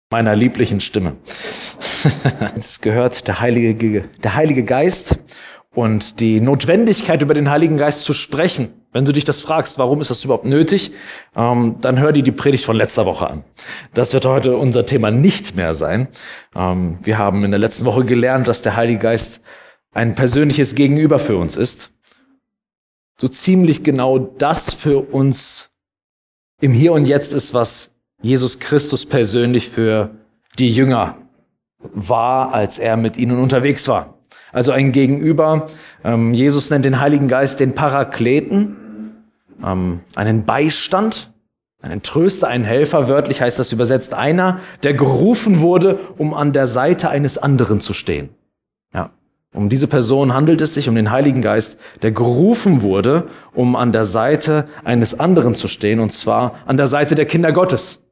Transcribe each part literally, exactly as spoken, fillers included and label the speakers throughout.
Speaker 1: meiner lieblichen Stimme. Es gehört der Heilige, der Heilige Geist und die Notwendigkeit, über den Heiligen Geist zu sprechen. Wenn du dich das fragst, warum ist das überhaupt nötig, ähm, dann hör dir die Predigt von letzter Woche an. Das wird heute unser Thema nicht mehr sein. Ähm, wir haben in der letzten Woche gelernt, dass der Heilige Geist ein persönliches Gegenüber für uns ist. So ziemlich genau das für uns im Hier und Jetzt ist, was Jesus Christus persönlich für die Jünger war, als er mit ihnen unterwegs war. Also ein Gegenüber. Ähm, Jesus nennt den Heiligen Geist den Parakleten, ähm, einen Beistand, einen Tröster, einen Helfer. Wörtlich heißt das übersetzt einer, der gerufen wurde, um an der Seite eines anderen zu stehen. Ja. Um diese Person handelt es sich, um den Heiligen Geist, der gerufen wurde, um an der Seite eines anderen zu stehen, und zwar an der Seite der Kinder Gottes.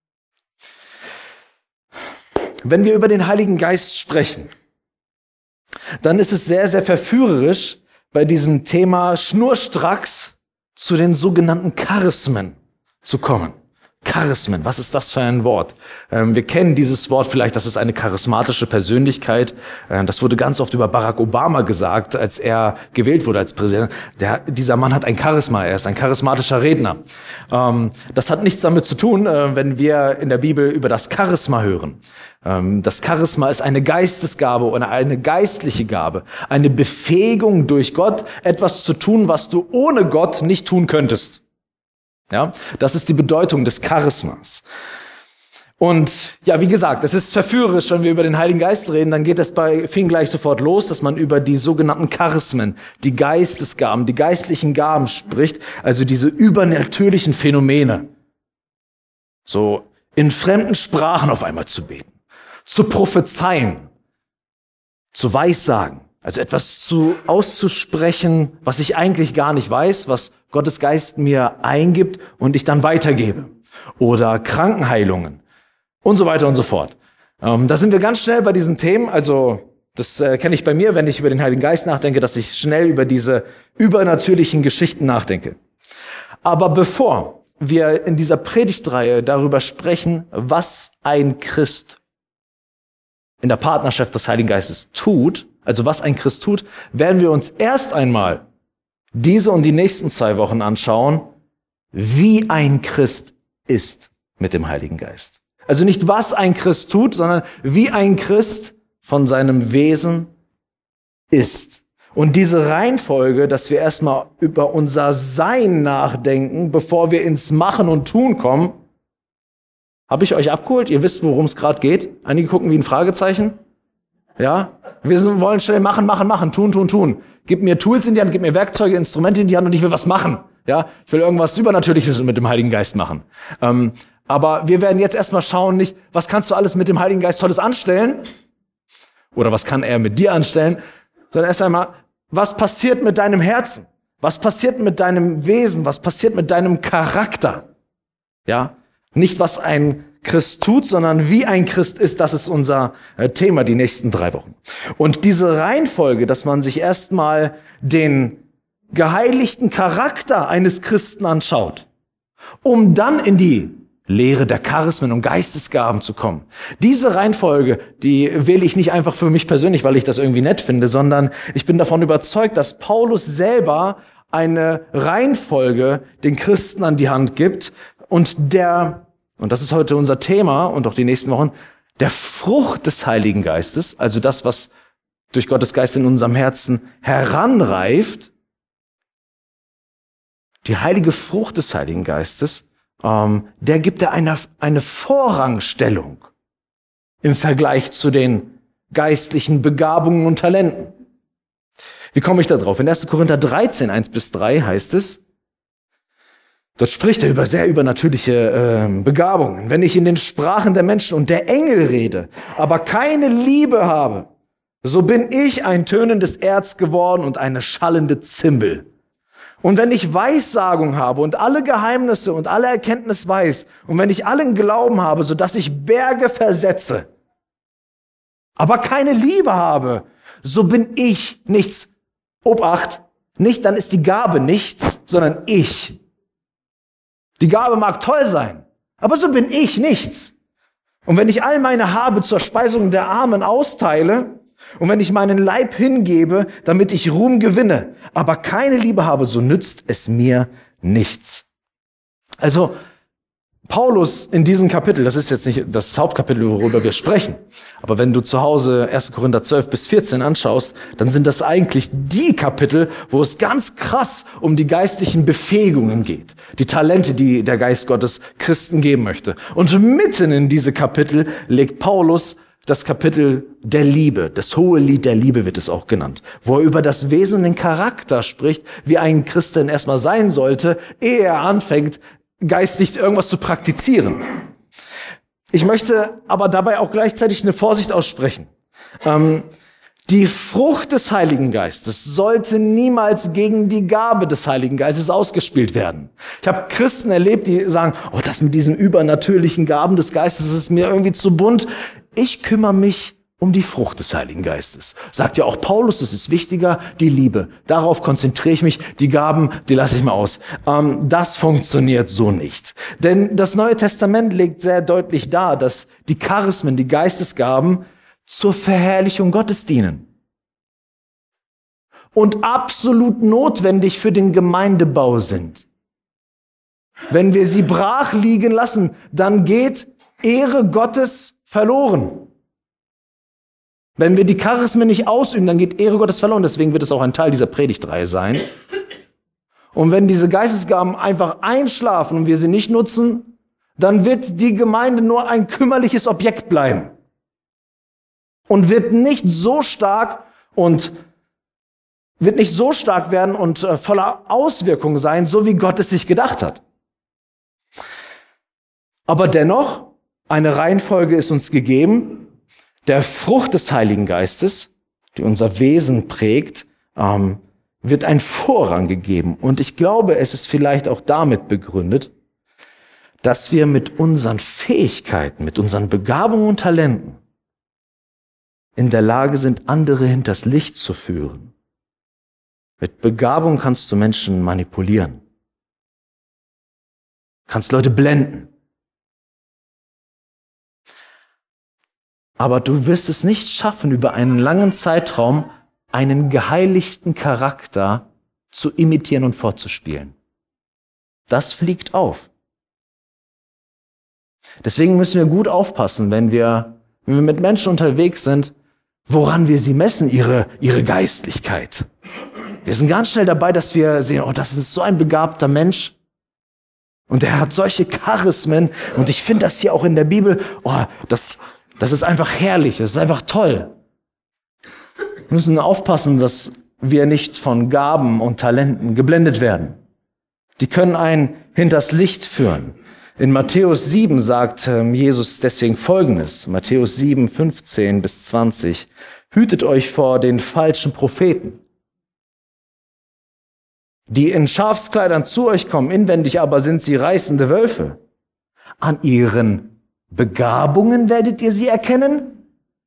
Speaker 1: Wenn wir über den Heiligen Geist sprechen, dann ist es sehr, sehr verführerisch, bei diesem Thema schnurstracks zu den sogenannten Charismen zu kommen. Charismen, was ist das für ein Wort? Ähm, wir kennen dieses Wort vielleicht, das ist eine charismatische Persönlichkeit. Ähm, das wurde ganz oft über Barack Obama gesagt, als er gewählt wurde als Präsident. Der, dieser Mann hat ein Charisma, er ist ein charismatischer Redner. Ähm, das hat nichts damit zu tun, äh, wenn wir in der Bibel über das Charisma hören. Ähm, das Charisma ist eine Geistesgabe oder eine geistliche Gabe, eine Befähigung durch Gott, etwas zu tun, was du ohne Gott nicht tun könntest. Ja, das ist die Bedeutung des Charismas. Und ja, wie gesagt, es ist verführerisch, wenn wir über den Heiligen Geist reden, dann geht es bei vielen gleich sofort los, dass man über die sogenannten Charismen, die Geistesgaben, die geistlichen Gaben spricht, also diese übernatürlichen Phänomene. So in fremden Sprachen auf einmal zu beten, zu prophezeien, zu weissagen, also etwas zu auszusprechen, was ich eigentlich gar nicht weiß, was Gottes Geist mir eingibt und ich dann weitergebe. Oder Krankenheilungen und so weiter und so fort. Ähm, da sind wir ganz schnell bei diesen Themen. Also das äh, kenne ich bei mir, wenn ich über den Heiligen Geist nachdenke, dass ich schnell über diese übernatürlichen Geschichten nachdenke. Aber bevor wir in dieser Predigtreihe darüber sprechen, was ein Christ in der Partnerschaft des Heiligen Geistes tut, also was ein Christ tut, werden wir uns erst einmal diese und die nächsten zwei Wochen anschauen, wie ein Christ ist mit dem Heiligen Geist. Also nicht, was ein Christ tut, sondern wie ein Christ von seinem Wesen ist. Und diese Reihenfolge, dass wir erstmal über unser Sein nachdenken, bevor wir ins Machen und Tun kommen, habe ich euch abgeholt? Ihr wisst, worum es gerade geht? Einige gucken wie ein Fragezeichen. Ja, wir wollen schnell machen, machen, machen, tun, tun, tun. Gib mir Tools in die Hand, gib mir Werkzeuge, Instrumente in die Hand und ich will was machen. Ja, ich will irgendwas Übernatürliches mit dem Heiligen Geist machen. Ähm, aber wir werden jetzt erstmal schauen, nicht, was kannst du alles mit dem Heiligen Geist Tolles anstellen? Oder was kann er mit dir anstellen? Sondern erst einmal, was passiert mit deinem Herzen? Was passiert mit deinem Wesen? Was passiert mit deinem Charakter? Ja, nicht was ein Christ tut, sondern wie ein Christ ist, das ist unser Thema die nächsten drei Wochen. Und diese Reihenfolge, dass man sich erstmal den geheiligten Charakter eines Christen anschaut, um dann in die Lehre der Charismen und Geistesgaben zu kommen. Diese Reihenfolge, die wähle ich nicht einfach für mich persönlich, weil ich das irgendwie nett finde, sondern ich bin davon überzeugt, dass Paulus selber eine Reihenfolge den Christen an die Hand gibt und der Und das ist heute unser Thema und auch die nächsten Wochen, der Frucht des Heiligen Geistes, also das, was durch Gottes Geist in unserem Herzen heranreift, die heilige Frucht des Heiligen Geistes, ähm, der gibt er eine, eine Vorrangstellung im Vergleich zu den geistlichen Begabungen und Talenten. Wie komme ich da drauf? In erster Korinther dreizehn, eins bis drei heißt es, dort spricht er über sehr übernatürliche äh, Begabungen. Wenn ich in den Sprachen der Menschen und der Engel rede, aber keine Liebe habe, so bin ich ein tönendes Erz geworden und eine schallende Zimbel. Und wenn ich Weissagung habe und alle Geheimnisse und alle Erkenntnis weiß, und wenn ich allen Glauben habe, so dass ich Berge versetze, aber keine Liebe habe, so bin ich nichts. Obacht, nicht dann ist die Gabe nichts, sondern ich. Die Gabe mag toll sein, aber so bin ich nichts. Und wenn ich all meine Habe zur Speisung der Armen austeile und wenn ich meinen Leib hingebe, damit ich Ruhm gewinne, aber keine Liebe habe, so nützt es mir nichts. Also Paulus in diesem Kapitel, das ist jetzt nicht das Hauptkapitel, worüber wir sprechen, aber wenn du zu Hause erster Korinther zwölf bis vierzehn anschaust, dann sind das eigentlich die Kapitel, wo es ganz krass um die geistlichen Befähigungen geht, die Talente, die der Geist Gottes Christen geben möchte. Und mitten in diese Kapitel legt Paulus das Kapitel der Liebe, das hohe Lied der Liebe wird es auch genannt, wo er über das Wesen und den Charakter spricht, wie ein Christ denn erstmal sein sollte, ehe er anfängt, geistlich irgendwas zu praktizieren. Ich möchte aber dabei auch gleichzeitig eine Vorsicht aussprechen. Ähm, die Frucht des Heiligen Geistes sollte niemals gegen die Gabe des Heiligen Geistes ausgespielt werden. Ich habe Christen erlebt, die sagen, oh, das mit diesen übernatürlichen Gaben des Geistes ist mir irgendwie zu bunt. Ich kümmere mich um die Frucht des Heiligen Geistes. Sagt ja auch Paulus, es ist wichtiger, die Liebe. Darauf konzentriere ich mich, die Gaben, die lasse ich mal aus. Ähm, das funktioniert so nicht. Denn das Neue Testament legt sehr deutlich dar, dass die Charismen, die Geistesgaben, zur Verherrlichung Gottes dienen. Und absolut notwendig für den Gemeindebau sind. Wenn wir sie brach liegen lassen, dann geht Ehre Gottes verloren. Wenn wir die Charismen nicht ausüben, dann geht Ehre Gottes verloren. Deswegen wird es auch ein Teil dieser Predigtreihe sein. Und wenn diese Geistesgaben einfach einschlafen und wir sie nicht nutzen, dann wird die Gemeinde nur ein kümmerliches Objekt bleiben. Und wird nicht so stark und wird nicht so stark werden und äh, voller Auswirkungen sein, so wie Gott es sich gedacht hat. Aber dennoch, eine Reihenfolge ist uns gegeben, der Frucht des Heiligen Geistes, die unser Wesen prägt, ähm, wird ein Vorrang gegeben. Und ich glaube, es ist vielleicht auch damit begründet, dass wir mit unseren Fähigkeiten, mit unseren Begabungen und Talenten in der Lage sind, andere hinters Licht zu führen. Mit Begabung kannst du Menschen manipulieren. Kannst Leute blenden. Aber du wirst es nicht schaffen, über einen langen Zeitraum einen geheiligten Charakter zu imitieren und fortzuspielen. Das fliegt auf. Deswegen müssen wir gut aufpassen, wenn wir, wenn wir mit Menschen unterwegs sind, woran wir sie messen, ihre, ihre Geistlichkeit. Wir sind ganz schnell dabei, dass wir sehen, oh, das ist so ein begabter Mensch. Und er hat solche Charismen. Und ich finde das hier auch in der Bibel, oh, das... Das ist einfach herrlich, das ist einfach toll. Wir müssen aufpassen, dass wir nicht von Gaben und Talenten geblendet werden. Die können einen hinters Licht führen. In Matthäus sieben sagt Jesus deswegen Folgendes. Matthäus sieben, fünfzehn bis zwanzig. Hütet euch vor den falschen Propheten, die in Schafskleidern zu euch kommen, inwendig aber sind sie reißende Wölfe. An ihren Begabungen werdet ihr sie erkennen?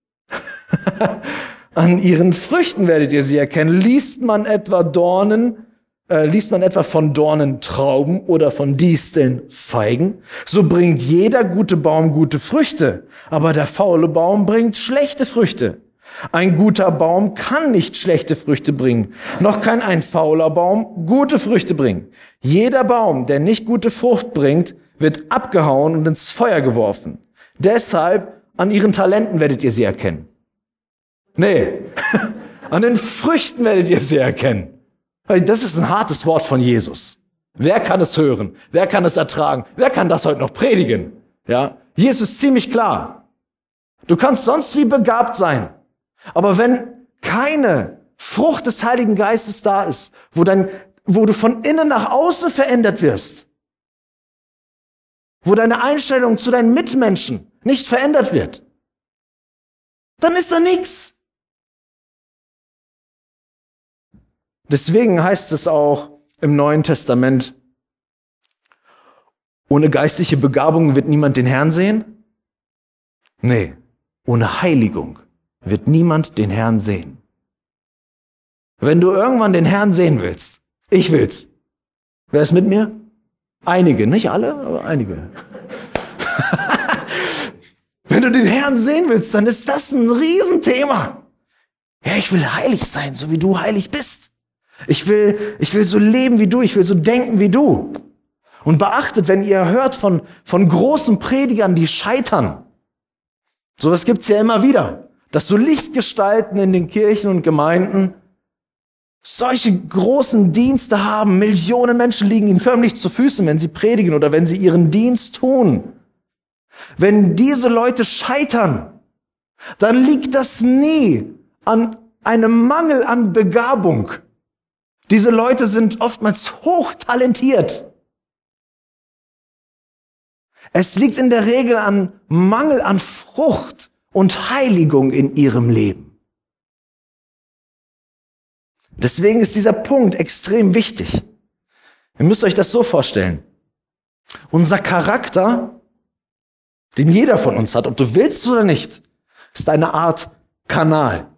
Speaker 1: An ihren Früchten werdet ihr sie erkennen. Liest man etwa Dornen, äh, liest man etwa von Dornen Trauben oder von Disteln Feigen? So bringt jeder gute Baum gute Früchte, aber der faule Baum bringt schlechte Früchte. Ein guter Baum kann nicht schlechte Früchte bringen, noch kann ein fauler Baum gute Früchte bringen. Jeder Baum, der nicht gute Frucht bringt, wird abgehauen und ins Feuer geworfen. Deshalb, an ihren Talenten werdet ihr sie erkennen. Nee, an den Früchten werdet ihr sie erkennen. Das ist ein hartes Wort von Jesus. Wer kann es hören? Wer kann es ertragen? Wer kann das heute noch predigen? Ja, Jesus ist ziemlich klar. Du kannst sonst wie begabt sein. Aber wenn keine Frucht des Heiligen Geistes da ist, wo, dein, wo du von innen nach außen verändert wirst, wo deine Einstellung zu deinen Mitmenschen nicht verändert wird, dann ist da nichts. Deswegen heißt es auch im Neuen Testament, ohne geistliche Begabung wird niemand den Herrn sehen? Nee, ohne Heiligung wird niemand den Herrn sehen. Wenn du irgendwann den Herrn sehen willst, ich will's. Wer ist mit mir? Einige, nicht alle, aber einige. Herrn sehen willst, dann ist das ein Riesenthema. Ja, ich will heilig sein, so wie du heilig bist. Ich will, ich will so leben wie du, ich will so denken wie du. Und beachtet, wenn ihr hört von, von großen Predigern, die scheitern. Sowas gibt's ja immer wieder. Dass so Lichtgestalten in den Kirchen und Gemeinden solche großen Dienste haben. Millionen Menschen liegen ihnen förmlich zu Füßen, wenn sie predigen oder wenn sie ihren Dienst tun. Wenn diese Leute scheitern, dann liegt das nie an einem Mangel an Begabung. Diese Leute sind oftmals hochtalentiert. Es liegt in der Regel an Mangel an Frucht und Heiligung in ihrem Leben. Deswegen ist dieser Punkt extrem wichtig. Ihr müsst euch das so vorstellen. Unser Charakter, den jeder von uns hat, ob du willst oder nicht, ist eine Art Kanal.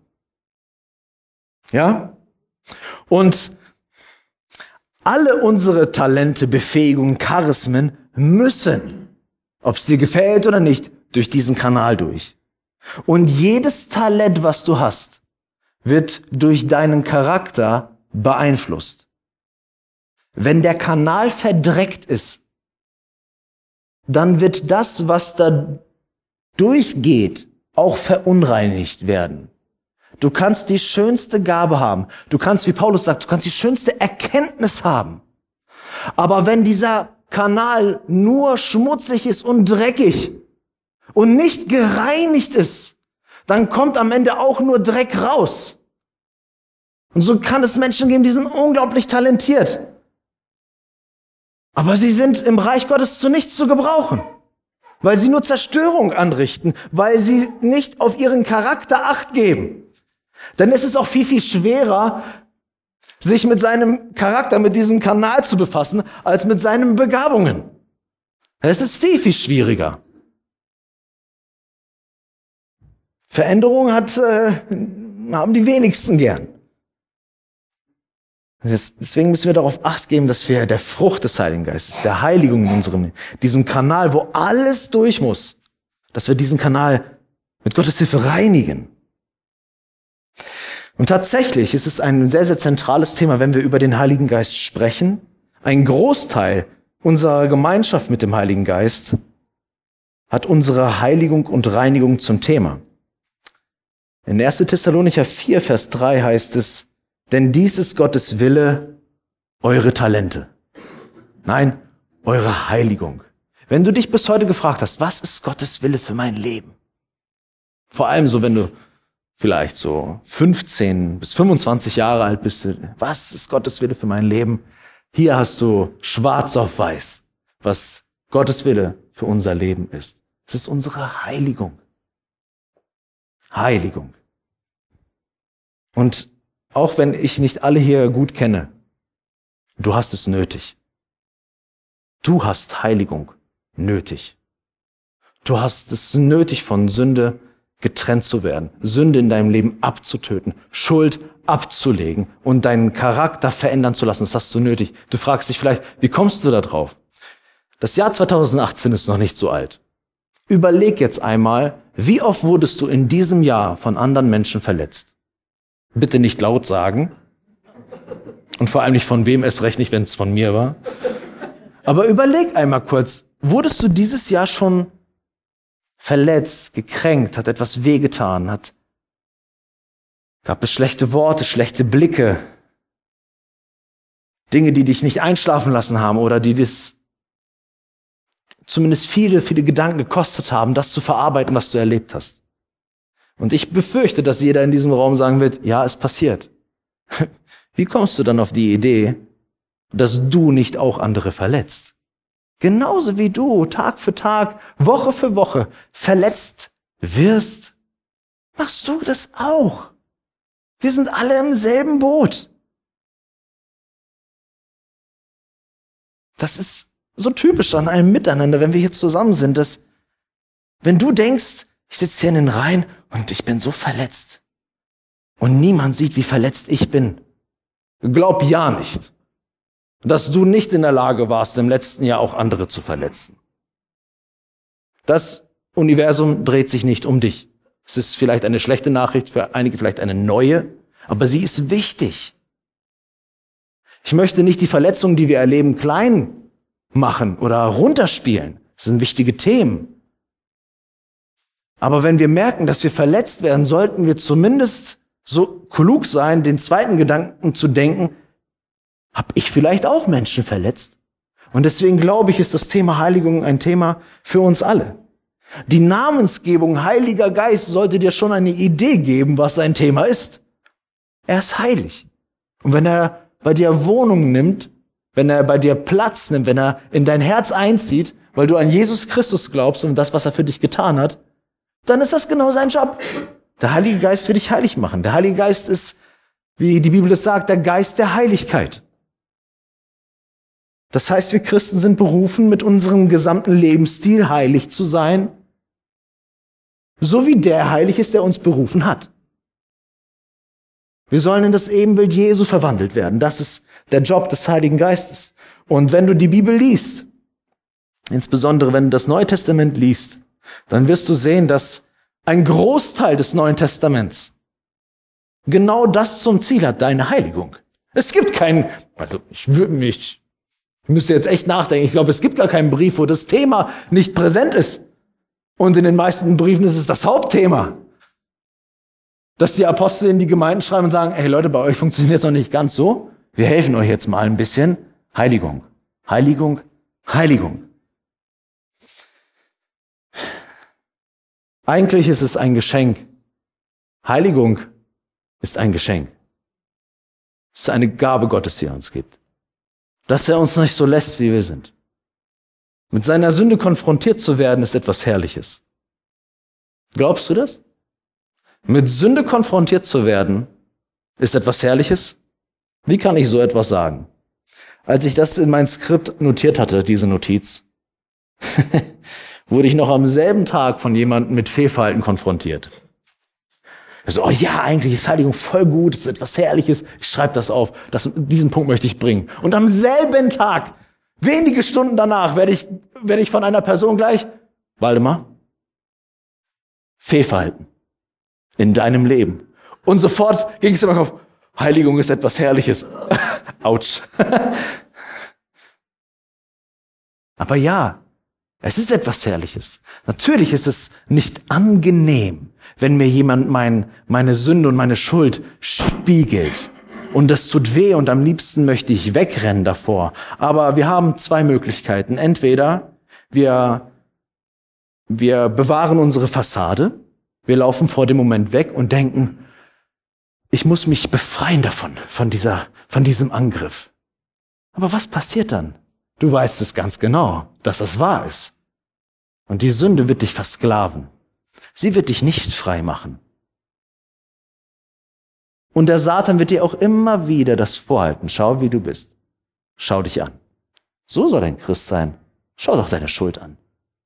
Speaker 1: Ja? Und alle unsere Talente, Befähigungen, Charismen müssen, ob es dir gefällt oder nicht, durch diesen Kanal durch. Und jedes Talent, was du hast, wird durch deinen Charakter beeinflusst. Wenn der Kanal verdreckt ist, dann wird das, was da durchgeht, auch verunreinigt werden. Du kannst die schönste Gabe haben. Du kannst, wie Paulus sagt, du kannst die schönste Erkenntnis haben. Aber wenn dieser Kanal nur schmutzig ist und dreckig und nicht gereinigt ist, dann kommt am Ende auch nur Dreck raus. Und so kann es Menschen geben, die sind unglaublich talentiert. Aber sie sind im Reich Gottes zu nichts zu gebrauchen, weil sie nur Zerstörung anrichten, weil sie nicht auf ihren Charakter Acht geben. Dann ist es auch viel, viel schwerer, sich mit seinem Charakter, mit diesem Kanal zu befassen, als mit seinen Begabungen. Es ist viel, viel schwieriger. Veränderung hat, äh, haben die wenigsten gern. Deswegen müssen wir darauf Acht geben, dass wir der Frucht des Heiligen Geistes, der Heiligung in unserem, diesem Kanal, wo alles durch muss, dass wir diesen Kanal mit Gottes Hilfe reinigen. Und tatsächlich ist es ein sehr, sehr zentrales Thema, wenn wir über den Heiligen Geist sprechen. Ein Großteil unserer Gemeinschaft mit dem Heiligen Geist hat unsere Heiligung und Reinigung zum Thema. In erster Thessalonicher vier, Vers drei heißt es, denn dies ist Gottes Wille, eure Talente. Nein, eure Heiligung. Wenn du dich bis heute gefragt hast, was ist Gottes Wille für mein Leben? Vor allem so, wenn du vielleicht so fünfzehn bis fünfundzwanzig Jahre alt bist, was ist Gottes Wille für mein Leben? Hier hast du schwarz auf weiß, was Gottes Wille für unser Leben ist. Es ist unsere Heiligung. Heiligung. Und auch wenn ich nicht alle hier gut kenne, du hast es nötig. Du hast Heiligung nötig. Du hast es nötig, von Sünde getrennt zu werden, Sünde in deinem Leben abzutöten, Schuld abzulegen und deinen Charakter verändern zu lassen. Das hast du nötig. Du fragst dich vielleicht, wie kommst du da drauf? Das Jahr zweitausendachtzehn ist noch nicht so alt. Überleg jetzt einmal, wie oft wurdest du in diesem Jahr von anderen Menschen verletzt? Bitte nicht laut sagen. Und vor allem nicht von wem, erst recht nicht, wenn es von mir war. Aber überleg einmal kurz, wurdest du dieses Jahr schon verletzt, gekränkt, hat etwas wehgetan, hat, gab es schlechte Worte, schlechte Blicke, Dinge, die dich nicht einschlafen lassen haben oder die das zumindest viele, viele Gedanken gekostet haben, das zu verarbeiten, was du erlebt hast. Und ich befürchte, dass jeder in diesem Raum sagen wird, ja, es passiert. Wie kommst du dann auf die Idee, dass du nicht auch andere verletzt? Genauso wie du Tag für Tag, Woche für Woche verletzt wirst, machst du das auch. Wir sind alle im selben Boot. Das ist so typisch an einem Miteinander, wenn wir hier zusammen sind, dass wenn du denkst, ich sitze hier in den Reihen und ich bin so verletzt und niemand sieht, wie verletzt ich bin, glaub ja nicht, dass du nicht in der Lage warst, im letzten Jahr auch andere zu verletzen. Das Universum dreht sich nicht um dich. Es ist vielleicht eine schlechte Nachricht, für einige vielleicht eine neue, aber sie ist wichtig. Ich möchte nicht die Verletzungen, die wir erleben, klein machen oder runterspielen. Das sind wichtige Themen. Aber wenn wir merken, dass wir verletzt werden, sollten wir zumindest so klug sein, den zweiten Gedanken zu denken, habe ich vielleicht auch Menschen verletzt? Und deswegen glaube ich, ist das Thema Heiligung ein Thema für uns alle. Die Namensgebung Heiliger Geist sollte dir schon eine Idee geben, was sein Thema ist. Er ist heilig. Und wenn er bei dir Wohnung nimmt, wenn er bei dir Platz nimmt, wenn er in dein Herz einzieht, weil du an Jesus Christus glaubst und das, was er für dich getan hat, dann ist das genau sein Job. Der Heilige Geist will dich heilig machen. Der Heilige Geist ist, wie die Bibel es sagt, der Geist der Heiligkeit. Das heißt, wir Christen sind berufen, mit unserem gesamten Lebensstil heilig zu sein, so wie der heilig ist, der uns berufen hat. Wir sollen in das Ebenbild Jesu verwandelt werden. Das ist der Job des Heiligen Geistes. Und wenn du die Bibel liest, insbesondere wenn du das Neue Testament liest, dann wirst du sehen, dass ein Großteil des Neuen Testaments genau das zum Ziel hat, deine Heiligung. Es gibt keinen, also ich würde mich, ich müsste jetzt echt nachdenken, ich glaube, es gibt gar keinen Brief, wo das Thema nicht präsent ist. Und in den meisten Briefen ist es das Hauptthema. Dass die Apostel in die Gemeinden schreiben und sagen, hey Leute, bei euch funktioniert es noch nicht ganz so. Wir helfen euch jetzt mal ein bisschen. Heiligung, Heiligung, Heiligung. Eigentlich ist es ein Geschenk. Heiligung ist ein Geschenk. Es ist eine Gabe Gottes, die er uns gibt. Dass er uns nicht so lässt, wie wir sind. Mit seiner Sünde konfrontiert zu werden, ist etwas Herrliches. Glaubst du das? Mit Sünde konfrontiert zu werden, ist etwas Herrliches? Wie kann ich so etwas sagen? Als ich das in mein Skript notiert hatte, diese Notiz, wurde ich noch am selben Tag von jemandem mit Fehlverhalten konfrontiert. So, oh ja, eigentlich ist Heiligung voll gut, es ist etwas Herrliches, ich schreibe das auf, das, diesen Punkt möchte ich bringen. Und am selben Tag, wenige Stunden danach, werde ich, werde ich von einer Person gleich, Waldemar, Fehlverhalten in deinem Leben. Und sofort ging es immer auf, Heiligung ist etwas Herrliches. Autsch. Aber ja, es ist etwas Herrliches. Natürlich ist es nicht angenehm, wenn mir jemand mein, meine Sünde und meine Schuld spiegelt. Und das tut weh und am liebsten möchte ich wegrennen davor. Aber wir haben zwei Möglichkeiten. Entweder wir, wir bewahren unsere Fassade, wir laufen vor dem Moment weg und denken, ich muss mich befreien davon, von dieser, von diesem Angriff. Aber was passiert dann? Du weißt es ganz genau, dass das wahr ist. Und die Sünde wird dich versklaven. Sie wird dich nicht frei machen. Und der Satan wird dir auch immer wieder das vorhalten. Schau, wie du bist. Schau dich an. So soll ein Christ sein. Schau doch deine Schuld an.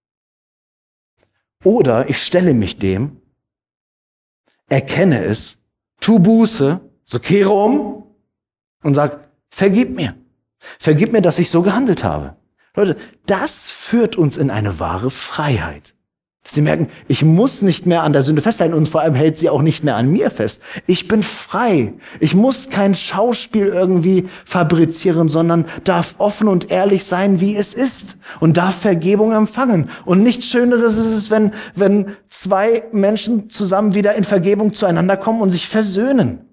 Speaker 1: Oder ich stelle mich dem, erkenne es, tu Buße, so kehre um und sag, vergib mir. Vergib mir, dass ich so gehandelt habe. Leute, das führt uns in eine wahre Freiheit. Dass sie merken, ich muss nicht mehr an der Sünde festhalten und vor allem hält sie auch nicht mehr an mir fest. Ich bin frei. Ich muss kein Schauspiel irgendwie fabrizieren, sondern darf offen und ehrlich sein, wie es ist und darf Vergebung empfangen. Und nichts Schöneres ist es, wenn, wenn zwei Menschen zusammen wieder in Vergebung zueinander kommen und sich versöhnen.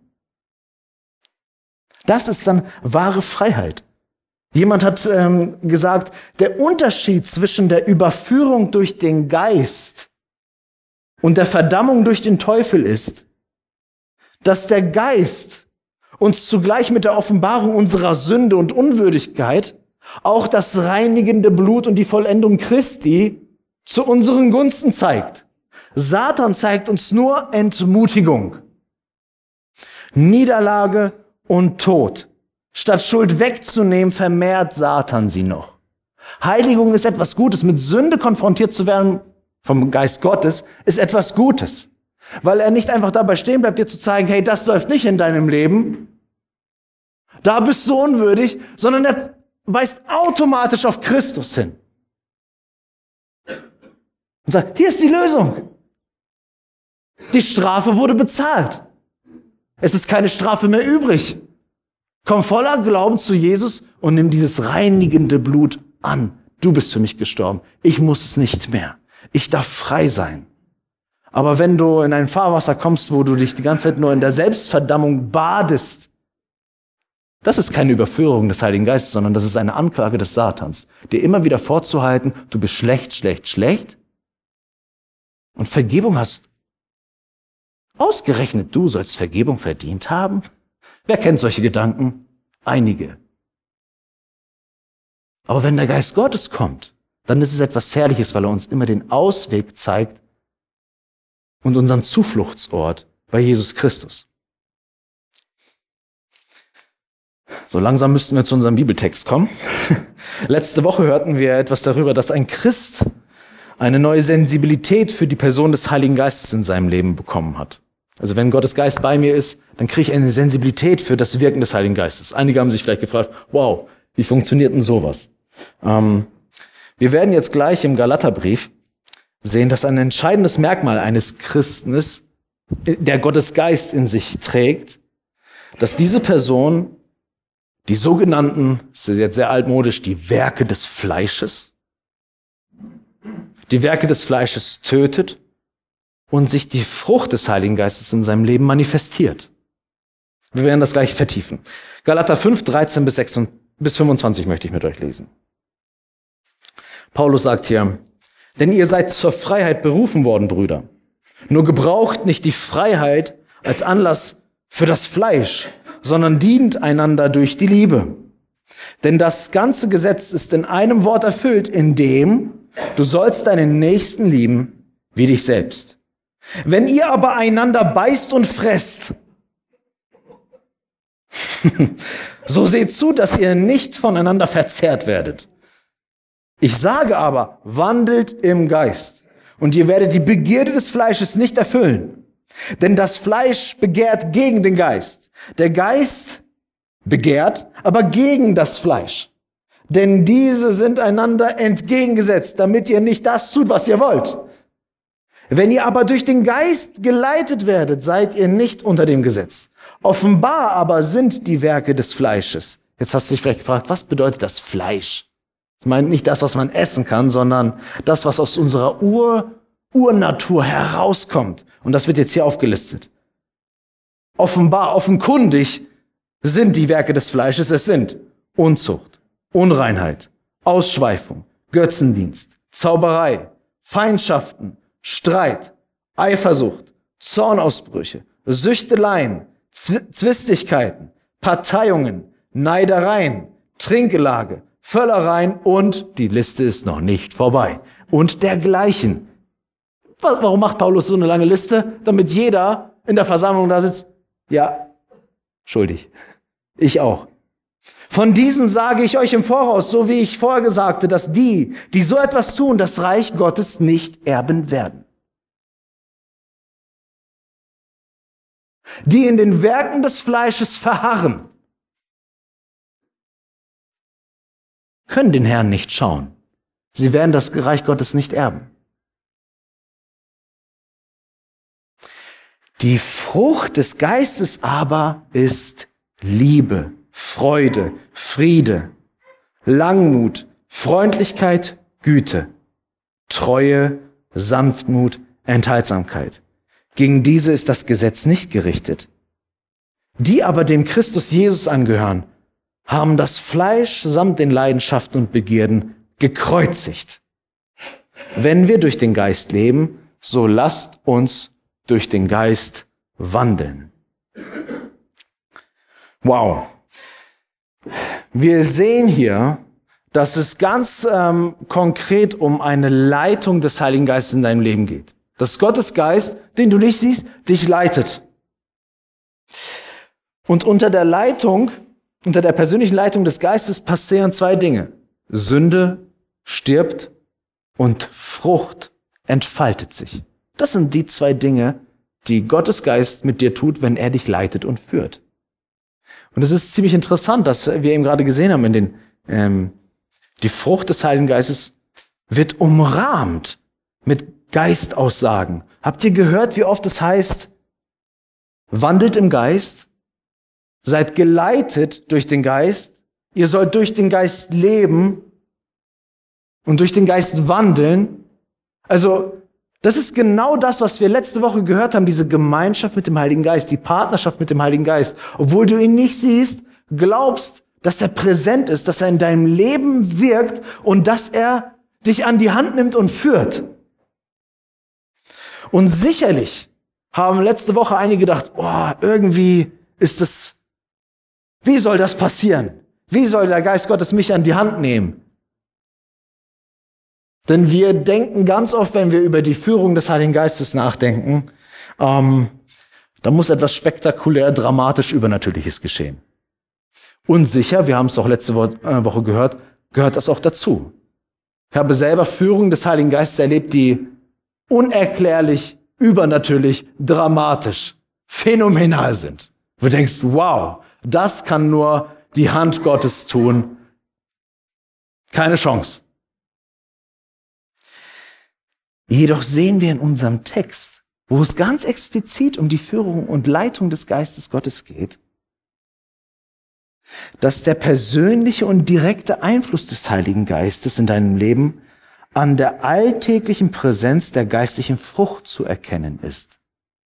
Speaker 1: Das ist dann wahre Freiheit. Jemand hat ähm, gesagt, der Unterschied zwischen der Überführung durch den Geist und der Verdammung durch den Teufel ist, dass der Geist uns zugleich mit der Offenbarung unserer Sünde und Unwürdigkeit auch das reinigende Blut und die Vollendung Christi zu unseren Gunsten zeigt. Satan zeigt uns nur Entmutigung, Niederlage und Tod. Statt Schuld wegzunehmen, vermehrt Satan sie noch. Heiligung ist etwas Gutes. Mit Sünde konfrontiert zu werden vom Geist Gottes ist etwas Gutes. Weil er nicht einfach dabei stehen bleibt, dir zu zeigen, hey, das läuft nicht in deinem Leben. Da bist du unwürdig, sondern er weist automatisch auf Christus hin. und sagt, hier ist die Lösung. Die Strafe wurde bezahlt. Es ist keine Strafe mehr übrig. Komm voller Glauben zu Jesus und nimm dieses reinigende Blut an. Du bist für mich gestorben. Ich muss es nicht mehr. Ich darf frei sein. Aber wenn du in ein Fahrwasser kommst, wo du dich die ganze Zeit nur in der Selbstverdammung badest, das ist keine Überführung des Heiligen Geistes, sondern das ist eine Anklage des Satans, dir immer wieder vorzuhalten, du bist schlecht, schlecht, schlecht. Und Vergebung hast ausgerechnet du sollst Vergebung verdient haben? Wer kennt solche Gedanken? Einige. Aber wenn der Geist Gottes kommt, dann ist es etwas Herrliches, weil er uns immer den Ausweg zeigt und unseren Zufluchtsort bei Jesus Christus. So langsam müssten wir zu unserem Bibeltext kommen. Letzte Woche hörten wir etwas darüber, dass ein Christ eine neue Sensibilität für die Person des Heiligen Geistes in seinem Leben bekommen hat. Also wenn Gottes Geist bei mir ist, dann kriege ich eine Sensibilität für das Wirken des Heiligen Geistes. Einige haben sich vielleicht gefragt, wow, wie funktioniert denn sowas? Ähm, wir werden jetzt gleich im Galaterbrief sehen, dass ein entscheidendes Merkmal eines Christen ist, der Gottes Geist in sich trägt, dass diese Person die sogenannten, das ist jetzt sehr altmodisch, die Werke des Fleisches, die Werke des Fleisches tötet und sich die Frucht des Heiligen Geistes in seinem Leben manifestiert. Wir werden das gleich vertiefen. Galater fünf, dreizehn bis fünfundzwanzig möchte ich mit euch lesen. Paulus sagt hier, denn ihr seid zur Freiheit berufen worden, Brüder. Nur gebraucht nicht die Freiheit als Anlass für das Fleisch, sondern dient einander durch die Liebe. Denn das ganze Gesetz ist in einem Wort erfüllt, in dem du sollst deinen Nächsten lieben wie dich selbst. Wenn ihr aber einander beißt und fresst, so seht zu, dass ihr nicht voneinander verzehrt werdet. Ich sage aber, wandelt im Geist, und ihr werdet die Begierde des Fleisches nicht erfüllen. Denn das Fleisch begehrt gegen den Geist. Der Geist begehrt, aber gegen das Fleisch. Denn diese sind einander entgegengesetzt, damit ihr nicht das tut, was ihr wollt. Wenn ihr aber durch den Geist geleitet werdet, seid ihr nicht unter dem Gesetz. Offenbar aber sind die Werke des Fleisches. Jetzt hast du dich vielleicht gefragt, was bedeutet das Fleisch? Ich meine nicht das, was man essen kann, sondern das, was aus unserer Ur, Urnatur herauskommt. Und das wird jetzt hier aufgelistet. Offenbar, offenkundig sind die Werke des Fleisches. Es sind Unzucht, Unreinheit, Ausschweifung, Götzendienst, Zauberei, Feindschaften, Streit, Eifersucht, Zornausbrüche, Süchteleien, Zw- Zwistigkeiten, Parteiungen, Neidereien, Trinkgelage, Völlereien und die Liste ist noch nicht vorbei. Und dergleichen. Warum macht Paulus so eine lange Liste? Damit jeder in der Versammlung da sitzt. Ja, schuldig. Ich auch. Von diesen sage ich euch im Voraus, so wie ich vorher sagte, dass die, die so etwas tun, das Reich Gottes nicht erben werden. Die in den Werken des Fleisches verharren, können den Herrn nicht schauen. Sie werden das Reich Gottes nicht erben. Die Frucht des Geistes aber ist Liebe, Freude, Friede, Langmut, Freundlichkeit, Güte, Treue, Sanftmut, Enthaltsamkeit. Gegen diese ist das Gesetz nicht gerichtet. Die aber dem Christus Jesus angehören, haben das Fleisch samt den Leidenschaften und Begierden gekreuzigt. Wenn wir durch den Geist leben, so lasst uns durch den Geist wandeln. Wow. Wir sehen hier, dass es ganz ähm, konkret um eine Leitung des Heiligen Geistes in deinem Leben geht. Dass Gottes Geist, den du nicht siehst, dich leitet. Und unter der Leitung, unter der persönlichen Leitung des Geistes passieren zwei Dinge. Sünde stirbt und Frucht entfaltet sich. Das sind die zwei Dinge, die Gottes Geist mit dir tut, wenn er dich leitet und führt. Und es ist ziemlich interessant, dass wir eben gerade gesehen haben, in den, ähm, die Frucht des Heiligen Geistes wird umrahmt mit Geistaussagen. Habt ihr gehört, wie oft es heißt, wandelt im Geist, seid geleitet durch den Geist, ihr sollt durch den Geist leben und durch den Geist wandeln. Also, das ist genau das, was wir letzte Woche gehört haben, diese Gemeinschaft mit dem Heiligen Geist, die Partnerschaft mit dem Heiligen Geist. Obwohl du ihn nicht siehst, glaubst, dass er präsent ist, dass er in deinem Leben wirkt und dass er dich an die Hand nimmt und führt. Und sicherlich haben letzte Woche einige gedacht, oh, irgendwie ist es, wie soll das passieren? Wie soll der Geist Gottes mich an die Hand nehmen? Denn wir denken ganz oft, wenn wir über die Führung des Heiligen Geistes nachdenken, ähm, da muss etwas spektakulär, dramatisch, Übernatürliches geschehen. Und sicher, wir haben es auch letzte Woche gehört, gehört das auch dazu. Ich habe selber Führung des Heiligen Geistes erlebt, die unerklärlich, übernatürlich, dramatisch, phänomenal sind. Du denkst, wow, das kann nur die Hand Gottes tun. Keine Chance. Jedoch sehen wir in unserem Text, wo es ganz explizit um die Führung und Leitung des Geistes Gottes geht, dass der persönliche und direkte Einfluss des Heiligen Geistes in deinem Leben an der alltäglichen Präsenz der geistlichen Frucht zu erkennen ist.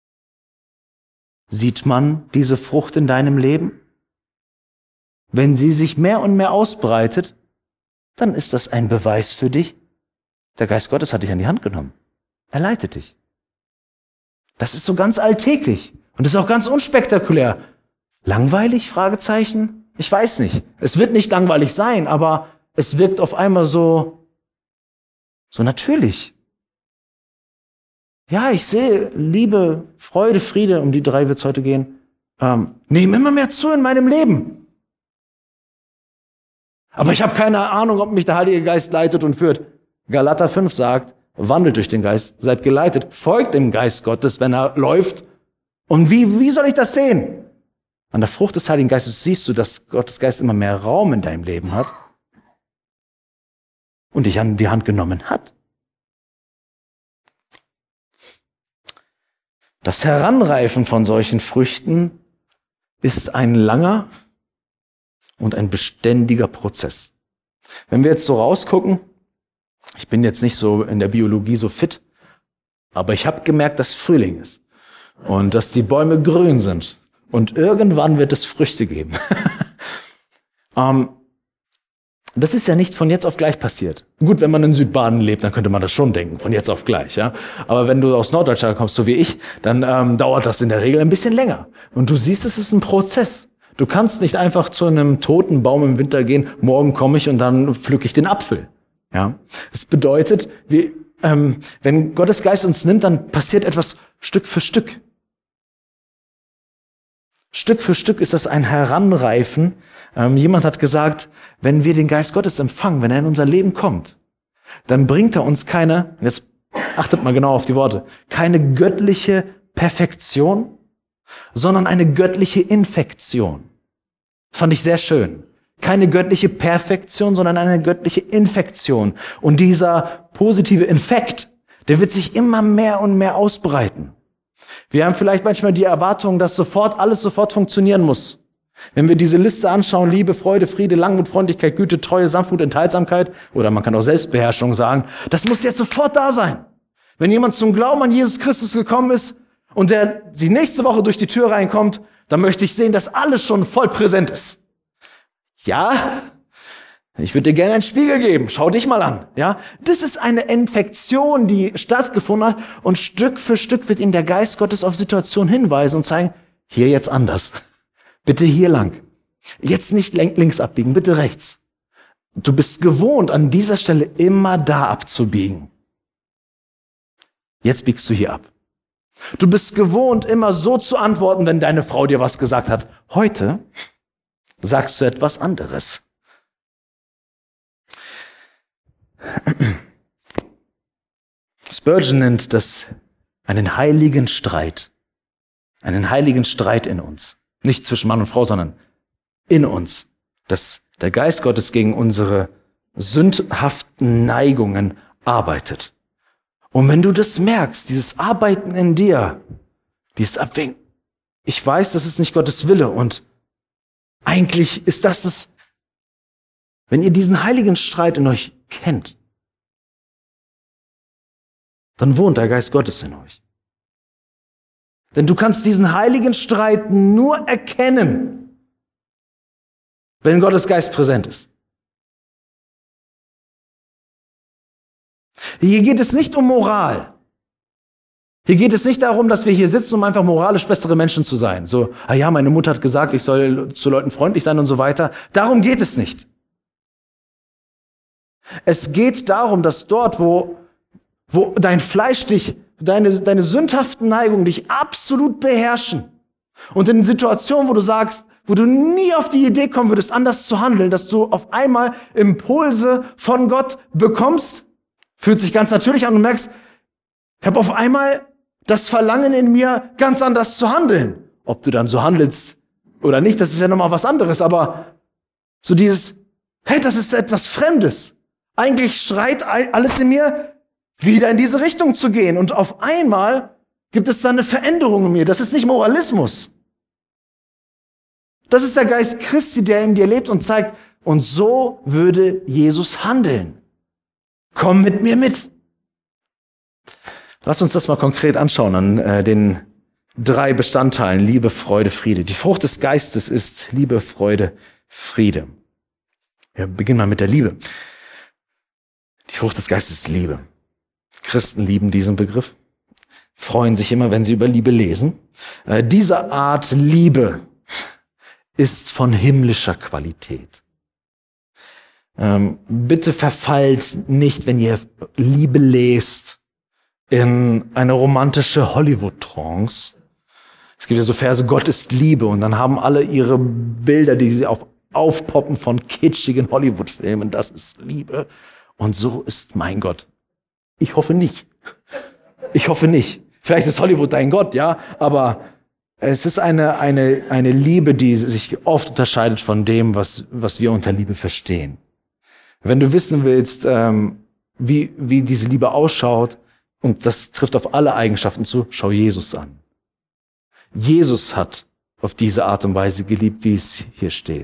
Speaker 1: Sieht man diese Frucht in deinem Leben? Wenn sie sich mehr und mehr ausbreitet, dann ist das ein Beweis für dich. Der Geist Gottes hat dich an die Hand genommen. Er leitet dich. Das ist so ganz alltäglich und das ist auch ganz unspektakulär. Langweilig? Fragezeichen? Ich weiß nicht. Es wird nicht langweilig sein, aber es wirkt auf einmal so, so natürlich. Ja, ich sehe Liebe, Freude, Friede, um die drei wird es heute gehen, ähm, nehmen immer mehr zu in meinem Leben. Aber ich habe keine Ahnung, ob mich der Heilige Geist leitet und führt. Galater fünf sagt, wandelt durch den Geist, seid geleitet, folgt dem Geist Gottes, wenn er läuft. Und wie, wie soll ich das sehen? An der Frucht des Heiligen Geistes siehst du, dass Gottes Geist immer mehr Raum in deinem Leben hat und dich an die Hand genommen hat. Das Heranreifen von solchen Früchten ist ein langer und ein beständiger Prozess. Wenn wir jetzt so rausgucken, ich bin jetzt nicht so in der Biologie so fit, aber ich habe gemerkt, dass Frühling ist und dass die Bäume grün sind und irgendwann wird es Früchte geben. ähm, das ist ja nicht von jetzt auf gleich passiert. Gut, wenn man in Südbaden lebt, dann könnte man das schon denken, von jetzt auf gleich. Ja? Aber wenn du aus Norddeutschland kommst, so wie ich, dann ähm, dauert das in der Regel ein bisschen länger. Und du siehst, es ist ein Prozess. Du kannst nicht einfach zu einem toten Baum im Winter gehen, morgen komme ich und dann pflücke ich den Apfel. Ja, das bedeutet, wie, ähm, wenn Gottes Geist uns nimmt, dann passiert etwas Stück für Stück. Stück für Stück ist das ein Heranreifen. Ähm, jemand hat gesagt, wenn wir den Geist Gottes empfangen, wenn er in unser Leben kommt, dann bringt er uns keine, jetzt achtet mal genau auf die Worte, keine göttliche Perfektion, sondern eine göttliche Infektion. Fand ich sehr schön. Keine göttliche Perfektion, sondern eine göttliche Infektion. Und dieser positive Infekt, der wird sich immer mehr und mehr ausbreiten. Wir haben vielleicht manchmal die Erwartung, dass sofort alles sofort funktionieren muss. Wenn wir diese Liste anschauen, Liebe, Freude, Friede, Langmut, Freundlichkeit, Güte, Treue, Sanftmut, Enthaltsamkeit, oder man kann auch Selbstbeherrschung sagen, das muss jetzt sofort da sein. Wenn jemand zum Glauben an Jesus Christus gekommen ist und der die nächste Woche durch die Tür reinkommt, dann möchte ich sehen, dass alles schon voll präsent ist. Ja, ich würde dir gerne einen Spiegel geben. Schau dich mal an. Ja, das ist eine Infektion, die stattgefunden hat. Und Stück für Stück wird ihm der Geist Gottes auf Situationen hinweisen und zeigen, hier jetzt anders. Bitte hier lang. Jetzt nicht links abbiegen, bitte rechts. Du bist gewohnt, an dieser Stelle immer da abzubiegen. Jetzt biegst du hier ab. Du bist gewohnt, immer so zu antworten, wenn deine Frau dir was gesagt hat. Heute sagst du etwas anderes. Spurgeon nennt das einen heiligen Streit. Einen heiligen Streit in uns. Nicht zwischen Mann und Frau, sondern in uns. Dass der Geist Gottes gegen unsere sündhaften Neigungen arbeitet. Und wenn du das merkst, dieses Arbeiten in dir, dieses Abwägen, ich weiß, das ist nicht Gottes Wille und eigentlich ist das das, wenn ihr diesen heiligen Streit in euch kennt, dann wohnt der Geist Gottes in euch. Denn du kannst diesen heiligen Streit nur erkennen, wenn Gottes Geist präsent ist. Hier geht es nicht um Moral. Hier geht es nicht darum, dass wir hier sitzen, um einfach moralisch bessere Menschen zu sein. So, ah ja, meine Mutter hat gesagt, ich soll zu Leuten freundlich sein und so weiter. Darum geht es nicht. Es geht darum, dass dort, wo, wo dein Fleisch dich, deine, deine sündhaften Neigungen dich absolut beherrschen und in Situationen, wo du sagst, wo du nie auf die Idee kommen würdest, anders zu handeln, dass du auf einmal Impulse von Gott bekommst, fühlt sich ganz natürlich an und merkst, ich habe auf einmal das Verlangen in mir, ganz anders zu handeln. Ob du dann so handelst oder nicht, das ist ja nochmal was anderes, aber so dieses, hey, das ist etwas Fremdes. Eigentlich schreit alles in mir, wieder in diese Richtung zu gehen. Und auf einmal gibt es dann eine Veränderung in mir. Das ist nicht Moralismus. Das ist der Geist Christi, der in dir lebt und zeigt, und so würde Jesus handeln. Komm mit mir mit. Lass uns das mal konkret anschauen an äh, den drei Bestandteilen. Liebe, Freude, Friede. Die Frucht des Geistes ist Liebe, Freude, Friede. Wir beginnen mal mit der Liebe. Die Frucht des Geistes ist Liebe. Christen lieben diesen Begriff, freuen sich immer, wenn sie über Liebe lesen. Äh, diese Art Liebe ist von himmlischer Qualität. Ähm, bitte verfallt nicht, wenn ihr Liebe lest, in eine romantische Hollywood-Trance. Es gibt ja so Verse, Gott ist Liebe, und dann haben alle ihre Bilder, die sie auf, aufpoppen von kitschigen Hollywood-Filmen, das ist Liebe. Und so ist mein Gott. Ich hoffe nicht. Ich hoffe nicht. Vielleicht ist Hollywood dein Gott, ja, aber es ist eine, eine, eine Liebe, die sich oft unterscheidet von dem, was, was wir unter Liebe verstehen. Wenn du wissen willst, ähm, wie, wie diese Liebe ausschaut, und das trifft auf alle Eigenschaften zu, schau Jesus an. Jesus hat auf diese Art und Weise geliebt, wie es hier steht.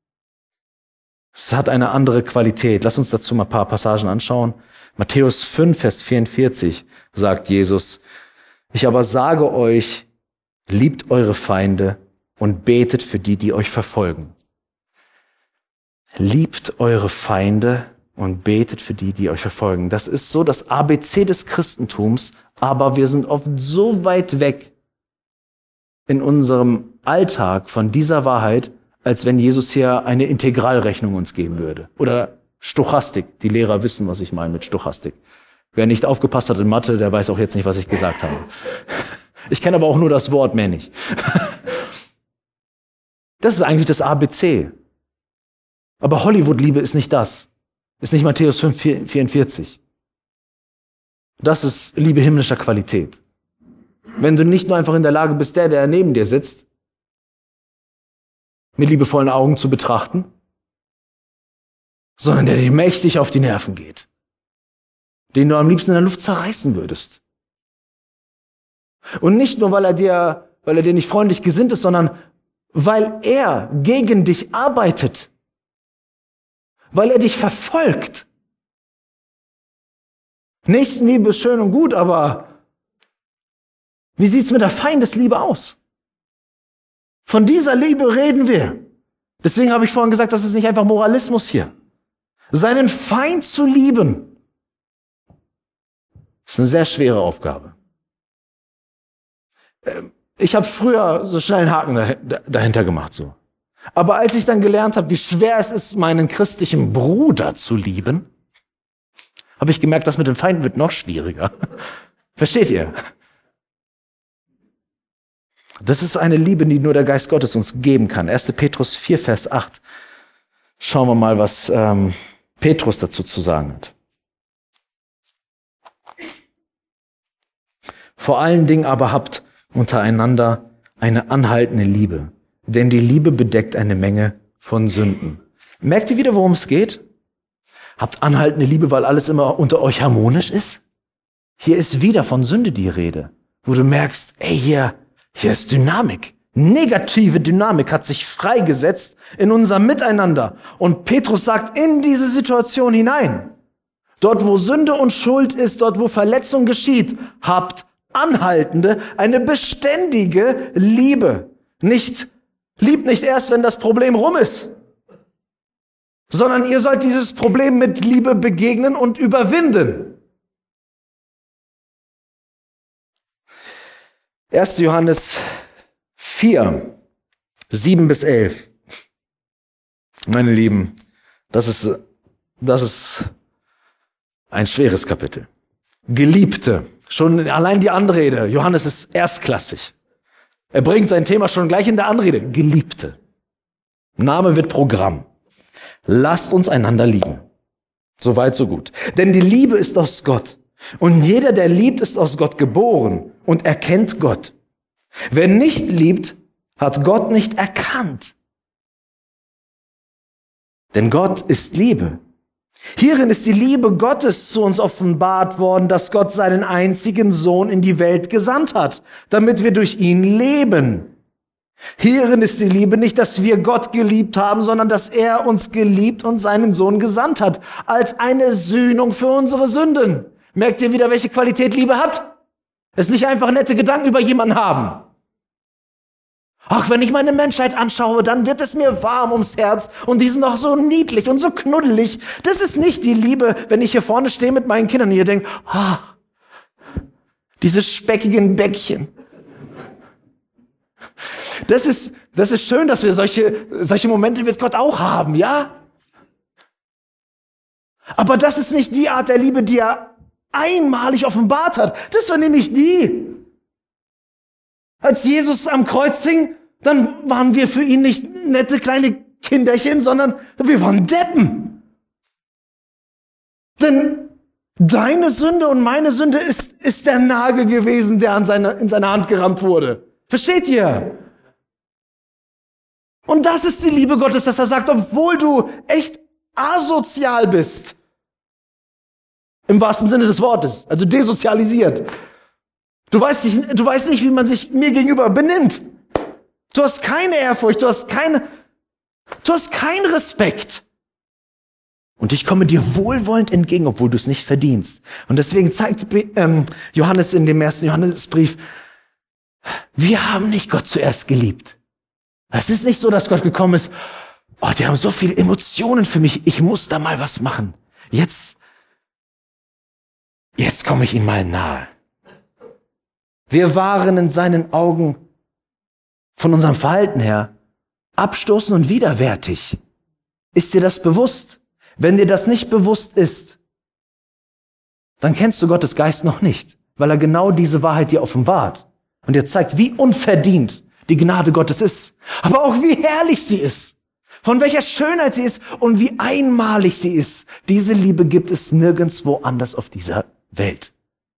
Speaker 1: Es hat eine andere Qualität. Lass uns dazu mal ein paar Passagen anschauen. Matthäus fünf, Vers vierundvierzig sagt Jesus, ich aber sage euch, liebt eure Feinde und betet für die, die euch verfolgen. Liebt eure Feinde und betet für die, die euch verfolgen. Das ist so das A B C des Christentums, aber wir sind oft so weit weg in unserem Alltag von dieser Wahrheit, als wenn Jesus hier eine Integralrechnung uns geben würde. Oder Stochastik. Die Lehrer wissen, was ich meine mit Stochastik. Wer nicht aufgepasst hat in Mathe, der weiß auch jetzt nicht, was ich gesagt habe. Ich kenne aber auch nur das Wort, mehr nicht. Das ist eigentlich das A B C. Aber Hollywood-Liebe ist nicht das. Ist nicht Matthäus fünf, vierundvierzig. Das ist Liebe himmlischer Qualität. Wenn du nicht nur einfach in der Lage bist, der, der neben dir sitzt, mit liebevollen Augen zu betrachten, sondern der dir mächtig auf die Nerven geht, den du am liebsten in der Luft zerreißen würdest. Und nicht nur, weil er dir, weil er dir nicht freundlich gesinnt ist, sondern weil er gegen dich arbeitet, weil er dich verfolgt. Nächstenliebe ist schön und gut, aber wie sieht's mit der Feindesliebe aus? Von dieser Liebe reden wir. Deswegen habe ich vorhin gesagt, das ist nicht einfach Moralismus hier. Seinen Feind zu lieben, ist eine sehr schwere Aufgabe. Ich habe früher so schnell einen Haken dahinter gemacht, so. Aber als ich dann gelernt habe, wie schwer es ist, meinen christlichen Bruder zu lieben, habe ich gemerkt, das mit den Feinden wird noch schwieriger. Versteht ihr? Das ist eine Liebe, die nur der Geist Gottes uns geben kann. erster Petrus vier, Vers acht. Schauen wir mal, was ähm, Petrus dazu zu sagen hat. Vor allen Dingen aber habt untereinander eine anhaltende Liebe, denn die Liebe bedeckt eine Menge von Sünden. Merkt ihr wieder, worum es geht? Habt anhaltende Liebe, weil alles immer unter euch harmonisch ist? Hier ist wieder von Sünde die Rede, wo du merkst, ey, hier, hier ist Dynamik. Negative Dynamik hat sich freigesetzt in unserem Miteinander. Und Petrus sagt in diese Situation hinein, dort wo Sünde und Schuld ist, dort wo Verletzung geschieht, habt anhaltende, eine beständige Liebe. Nicht, liebt nicht erst, wenn das Problem rum ist, sondern ihr sollt dieses Problem mit Liebe begegnen und überwinden. erster Johannes vier, sieben bis elf. Meine Lieben, das ist, das ist ein schweres Kapitel. Geliebte, schon allein die Anrede, Johannes ist erstklassig. Er bringt sein Thema schon gleich in der Anrede. Geliebte. Name wird Programm. Lasst uns einander lieben. So weit, so gut. Denn die Liebe ist aus Gott. Und jeder, der liebt, ist aus Gott geboren und erkennt Gott. Wer nicht liebt, hat Gott nicht erkannt. Denn Gott ist Liebe. Hierin ist die Liebe Gottes zu uns offenbart worden, dass Gott seinen einzigen Sohn in die Welt gesandt hat, damit wir durch ihn leben. Hierin ist die Liebe nicht, dass wir Gott geliebt haben, sondern dass er uns geliebt und seinen Sohn gesandt hat, als eine Sühnung für unsere Sünden. Merkt ihr wieder, welche Qualität Liebe hat? Es ist nicht einfach nette Gedanken über jemanden haben. Ach, wenn ich meine Menschheit anschaue, dann wird es mir warm ums Herz und die sind doch so niedlich und so knuddelig. Das ist nicht die Liebe, wenn ich hier vorne stehe mit meinen Kindern und ihr denkt, ach, diese speckigen Bäckchen. Das ist, das ist schön, dass wir solche, solche Momente wird Gott auch haben, ja? Aber das ist nicht die Art der Liebe, die er einmalig offenbart hat. Das war nämlich die. Als Jesus am Kreuz hing, dann waren wir für ihn nicht nette kleine Kinderchen, sondern wir waren Deppen. Denn deine Sünde und meine Sünde ist, ist der Nagel gewesen, der an seine, in seine Hand gerammt wurde. Versteht ihr? Und das ist die Liebe Gottes, dass er sagt, obwohl du echt asozial bist, im wahrsten Sinne des Wortes, also desozialisiert. Du weißt nicht, du weißt nicht, wie man sich mir gegenüber benimmt. Du hast keine Ehrfurcht, du hast keine, du hast keinen Respekt. Und ich komme dir wohlwollend entgegen, obwohl du es nicht verdienst. Und deswegen zeigt ähm, Johannes in dem ersten Johannesbrief, wir haben nicht Gott zuerst geliebt. Es ist nicht so, dass Gott gekommen ist, oh, die haben so viele Emotionen für mich, ich muss da mal was machen. Jetzt, jetzt komme ich ihnen mal nahe. Wir waren in seinen Augen von unserem Verhalten her abstoßend und widerwärtig. Ist dir das bewusst? Wenn dir das nicht bewusst ist, dann kennst du Gottes Geist noch nicht, weil er genau diese Wahrheit dir offenbart und dir zeigt, wie unverdient die Gnade Gottes ist, aber auch wie herrlich sie ist, von welcher Schönheit sie ist und wie einmalig sie ist. Diese Liebe gibt es nirgendwo anders auf dieser Welt.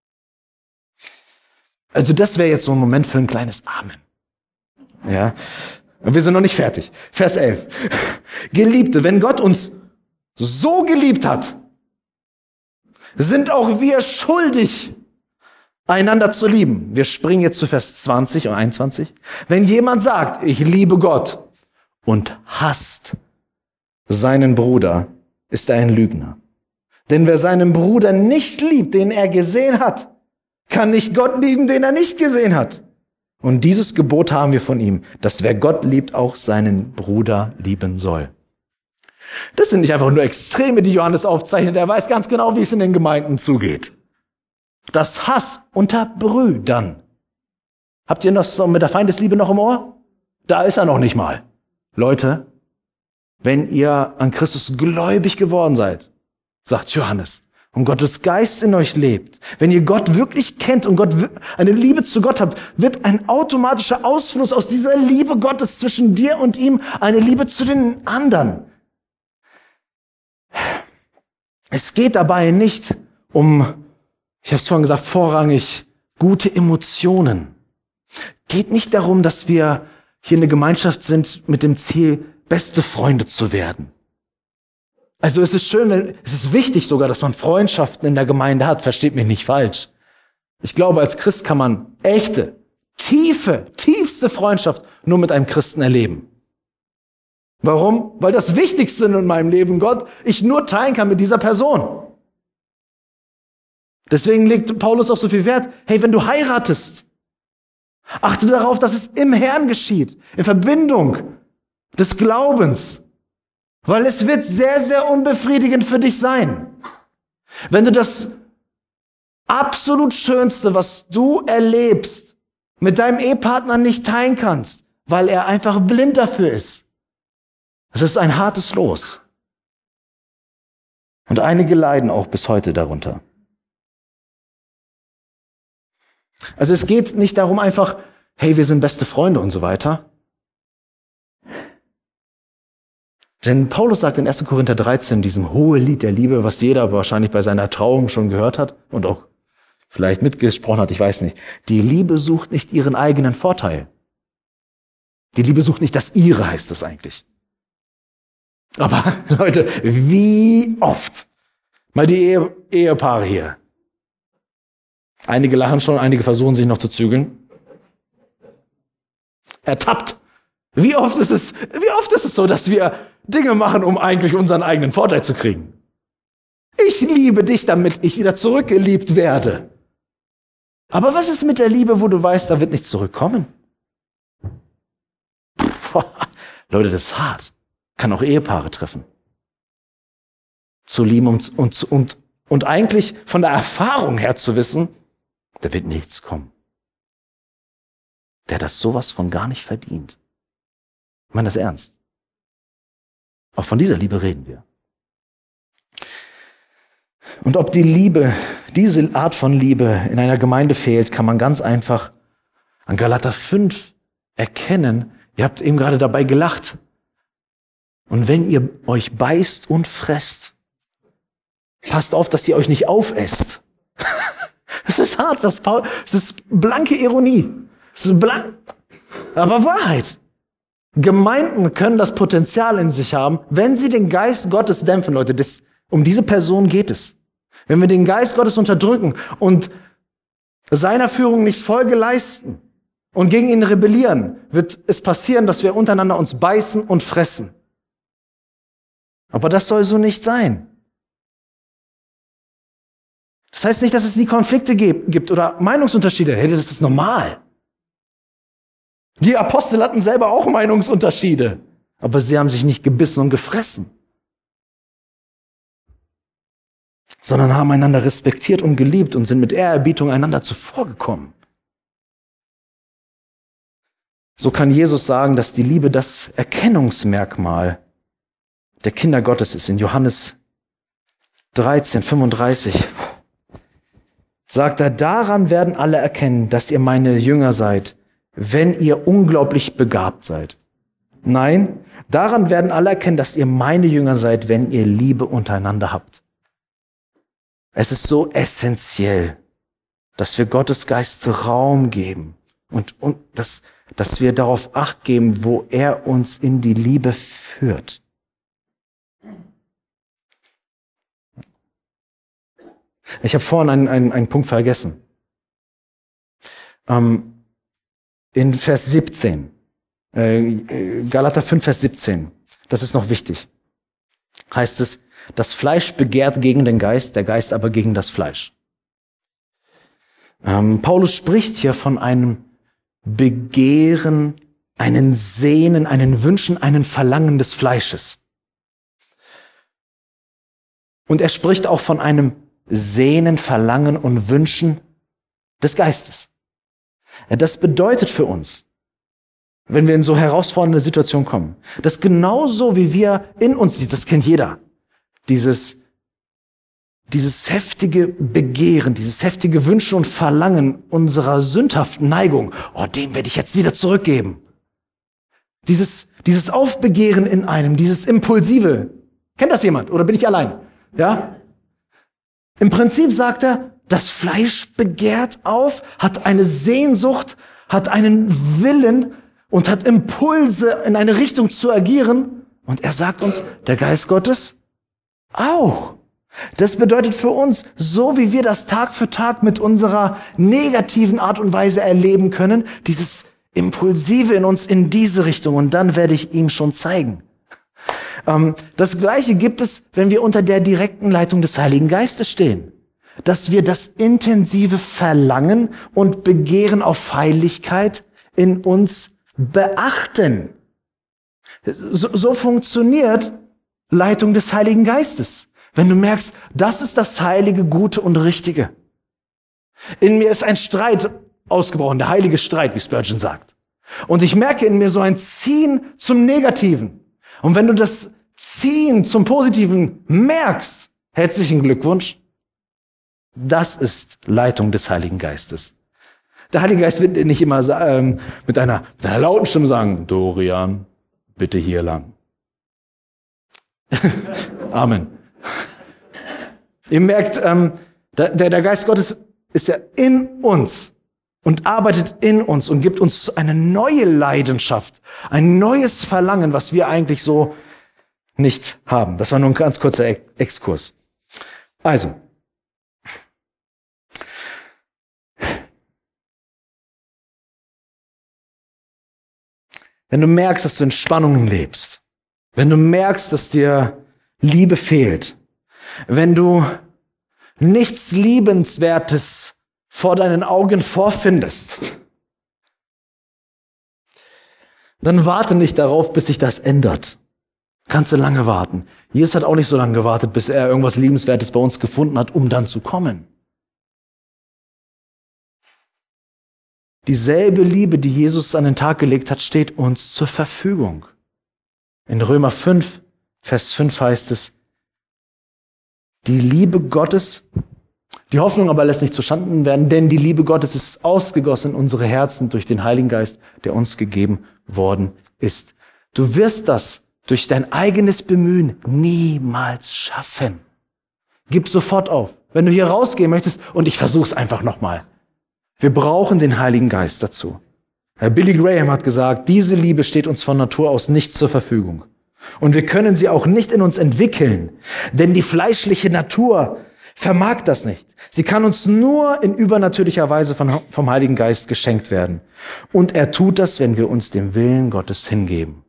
Speaker 1: Also das wäre jetzt so ein Moment für ein kleines Amen. Ja, und wir sind noch nicht fertig. Vers elf. Geliebte, wenn Gott uns so geliebt hat, sind auch wir schuldig, einander zu lieben. Wir springen jetzt zu Vers zwanzig und einundzwanzig. Wenn jemand sagt, ich liebe Gott und hasst seinen Bruder, ist er ein Lügner. Denn wer seinen Bruder nicht liebt, den er gesehen hat, kann nicht Gott lieben, den er nicht gesehen hat. Und dieses Gebot haben wir von ihm, dass wer Gott liebt, auch seinen Bruder lieben soll. Das sind nicht einfach nur Extreme, die Johannes aufzeichnet. Er weiß ganz genau, wie es in den Gemeinden zugeht. Das Hass unter Brüdern. Habt ihr noch so mit der Feindesliebe noch im Ohr? Da ist er noch nicht mal. Leute, wenn ihr an Christus gläubig geworden seid, sagt Johannes, und Gottes Geist in euch lebt, wenn ihr Gott wirklich kennt und Gott eine Liebe zu Gott habt, wird ein automatischer Ausfluss aus dieser Liebe Gottes zwischen dir und ihm eine Liebe zu den anderen. Es geht dabei nicht um, ich habe es vorhin gesagt, vorrangig gute Emotionen. Geht nicht darum, dass wir hier eine Gemeinschaft sind mit dem Ziel, beste Freunde zu werden. Also es ist schön, es ist wichtig sogar, dass man Freundschaften in der Gemeinde hat, versteht mich nicht falsch. Ich glaube, als Christ kann man echte, tiefe, tiefste Freundschaft nur mit einem Christen erleben. Warum? Weil das Wichtigste in meinem Leben, Gott, ich nur teilen kann mit dieser Person. Deswegen legt Paulus auch so viel Wert, hey, wenn du heiratest, achte darauf, dass es im Herrn geschieht, in Verbindung des Glaubens, weil es wird sehr, sehr unbefriedigend für dich sein, wenn du das absolut Schönste, was du erlebst, mit deinem Ehepartner nicht teilen kannst, weil er einfach blind dafür ist. Es ist ein hartes Los. Und einige leiden auch bis heute darunter. Also es geht nicht darum einfach, hey, wir sind beste Freunde und so weiter. Denn Paulus sagt in erster Korinther dreizehn, diesem hohe Lied der Liebe, was jeder wahrscheinlich bei seiner Trauung schon gehört hat und auch vielleicht mitgesprochen hat, ich weiß nicht. Die Liebe sucht nicht ihren eigenen Vorteil. Die Liebe sucht nicht das ihre, heißt es eigentlich. Aber Leute, wie oft? Mal die Ehe, Ehepaare hier. Einige lachen schon, einige versuchen sich noch zu zügeln. Ertappt. Wie oft ist es, wie oft ist es so, dass wir Dinge machen, um eigentlich unseren eigenen Vorteil zu kriegen? Ich liebe dich, damit ich wieder zurückgeliebt werde. Aber was ist mit der Liebe, wo du weißt, da wird nichts zurückkommen? Puh, Leute, das ist hart. Kann auch Ehepaare treffen. Zu lieben und, und, und, und eigentlich von der Erfahrung her zu wissen, da wird nichts kommen. Der das sowas von gar nicht verdient. Ich meine das ernst. Auch von dieser Liebe reden wir. Und ob die Liebe, diese Art von Liebe in einer Gemeinde fehlt, kann man ganz einfach an Galater fünf erkennen. Ihr habt eben gerade dabei gelacht. Und wenn ihr euch beißt und fresst, passt auf, dass ihr euch nicht aufesst. Das ist hart, was Paul, es ist blanke Ironie. Es ist blank, aber Wahrheit. Gemeinden können das Potenzial in sich haben, wenn sie den Geist Gottes dämpfen, Leute. Das, um diese Person geht es. Wenn wir den Geist Gottes unterdrücken und seiner Führung nicht Folge leisten und gegen ihn rebellieren, wird es passieren, dass wir untereinander uns beißen und fressen. Aber das soll so nicht sein. Das heißt nicht, dass es nie Konflikte gibt oder Meinungsunterschiede. Hey, das ist normal. Die Apostel hatten selber auch Meinungsunterschiede, aber sie haben sich nicht gebissen und gefressen, sondern haben einander respektiert und geliebt und sind mit Ehrerbietung einander zuvorgekommen. So kann Jesus sagen, dass die Liebe das Erkennungsmerkmal der Kinder Gottes ist. In Johannes dreizehn, fünfunddreißig sagt er, daran werden alle erkennen, dass ihr meine Jünger seid, wenn ihr unglaublich begabt seid. Nein, daran werden alle erkennen, dass ihr meine Jünger seid, wenn ihr Liebe untereinander habt. Es ist so essentiell, dass wir Gottes Geist Raum geben und, und dass, dass wir darauf Acht geben, wo er uns in die Liebe führt. Ich habe vorhin einen, einen, einen Punkt vergessen. Ähm, in Vers siebzehn, äh, Galater fünf, Vers siebzehn, das ist noch wichtig, heißt es, das Fleisch begehrt gegen den Geist, der Geist aber gegen das Fleisch. Ähm, Paulus spricht hier von einem Begehren, einen Sehnen, einen Wünschen, einen Verlangen des Fleisches. Und er spricht auch von einem Sehnen, Verlangen und Wünschen des Geistes. Das bedeutet für uns, wenn wir in so herausfordernde Situationen kommen, dass genauso wie wir in uns, das kennt jeder, dieses, dieses heftige Begehren, dieses heftige Wünschen und Verlangen unserer sündhaften Neigung, oh, dem werde ich jetzt wieder zurückgeben. Dieses, dieses Aufbegehren in einem, dieses Impulsive. Kennt das jemand? Oder bin ich allein? Ja? Im Prinzip sagt er, das Fleisch begehrt auf, hat eine Sehnsucht, hat einen Willen und hat Impulse in eine Richtung zu agieren. Und er sagt uns, der Geist Gottes auch. Das bedeutet für uns, so wie wir das Tag für Tag mit unserer negativen Art und Weise erleben können, dieses Impulsive in uns in diese Richtung, und dann werde ich ihm schon zeigen. Ähm, das Gleiche gibt es, wenn wir unter der direkten Leitung des Heiligen Geistes stehen. Dass wir das intensive Verlangen und Begehren auf Heiligkeit in uns beachten. So, so funktioniert Leitung des Heiligen Geistes. Wenn du merkst, das ist das Heilige, Gute und Richtige. In mir ist ein Streit ausgebrochen, der heilige Streit, wie Spurgeon sagt. Und ich merke in mir so ein Ziehen zum Negativen. Und wenn du das Ziehen zum Positiven merkst, herzlichen Glückwunsch. Das ist Leitung des Heiligen Geistes. Der Heilige Geist wird nicht immer ähm, mit, einer, mit einer lauten Stimme sagen, Dorian, bitte hier lang. Amen. Ihr merkt, ähm, der, der Geist Gottes ist ja in uns und arbeitet in uns und gibt uns eine neue Leidenschaft, ein neues Verlangen, was wir eigentlich so nicht haben. Das war nur ein ganz kurzer Exkurs. Also, wenn du merkst, dass du in Spannungen lebst, wenn du merkst, dass dir Liebe fehlt, wenn du nichts Liebenswertes vor deinen Augen vorfindest, dann warte nicht darauf, bis sich das ändert. Kannst du lange warten. Jesus hat auch nicht so lange gewartet, bis er irgendwas Liebenswertes bei uns gefunden hat, um dann zu kommen. Dieselbe Liebe, die Jesus an den Tag gelegt hat, steht uns zur Verfügung. In Römer fünf, Vers fünf heißt es, die Liebe Gottes, die Hoffnung aber lässt nicht zustande werden, denn die Liebe Gottes ist ausgegossen in unsere Herzen durch den Heiligen Geist, der uns gegeben worden ist. Du wirst das durch dein eigenes Bemühen niemals schaffen. Gib sofort auf. Wenn du hier rausgehen möchtest, und ich versuch's einfach nochmal. Wir brauchen den Heiligen Geist dazu. Herr Billy Graham hat gesagt, diese Liebe steht uns von Natur aus nicht zur Verfügung. Und wir können sie auch nicht in uns entwickeln, denn die fleischliche Natur vermag das nicht. Sie kann uns nur in übernatürlicher Weise von, vom Heiligen Geist geschenkt werden. Und er tut das, wenn wir uns dem Willen Gottes hingeben.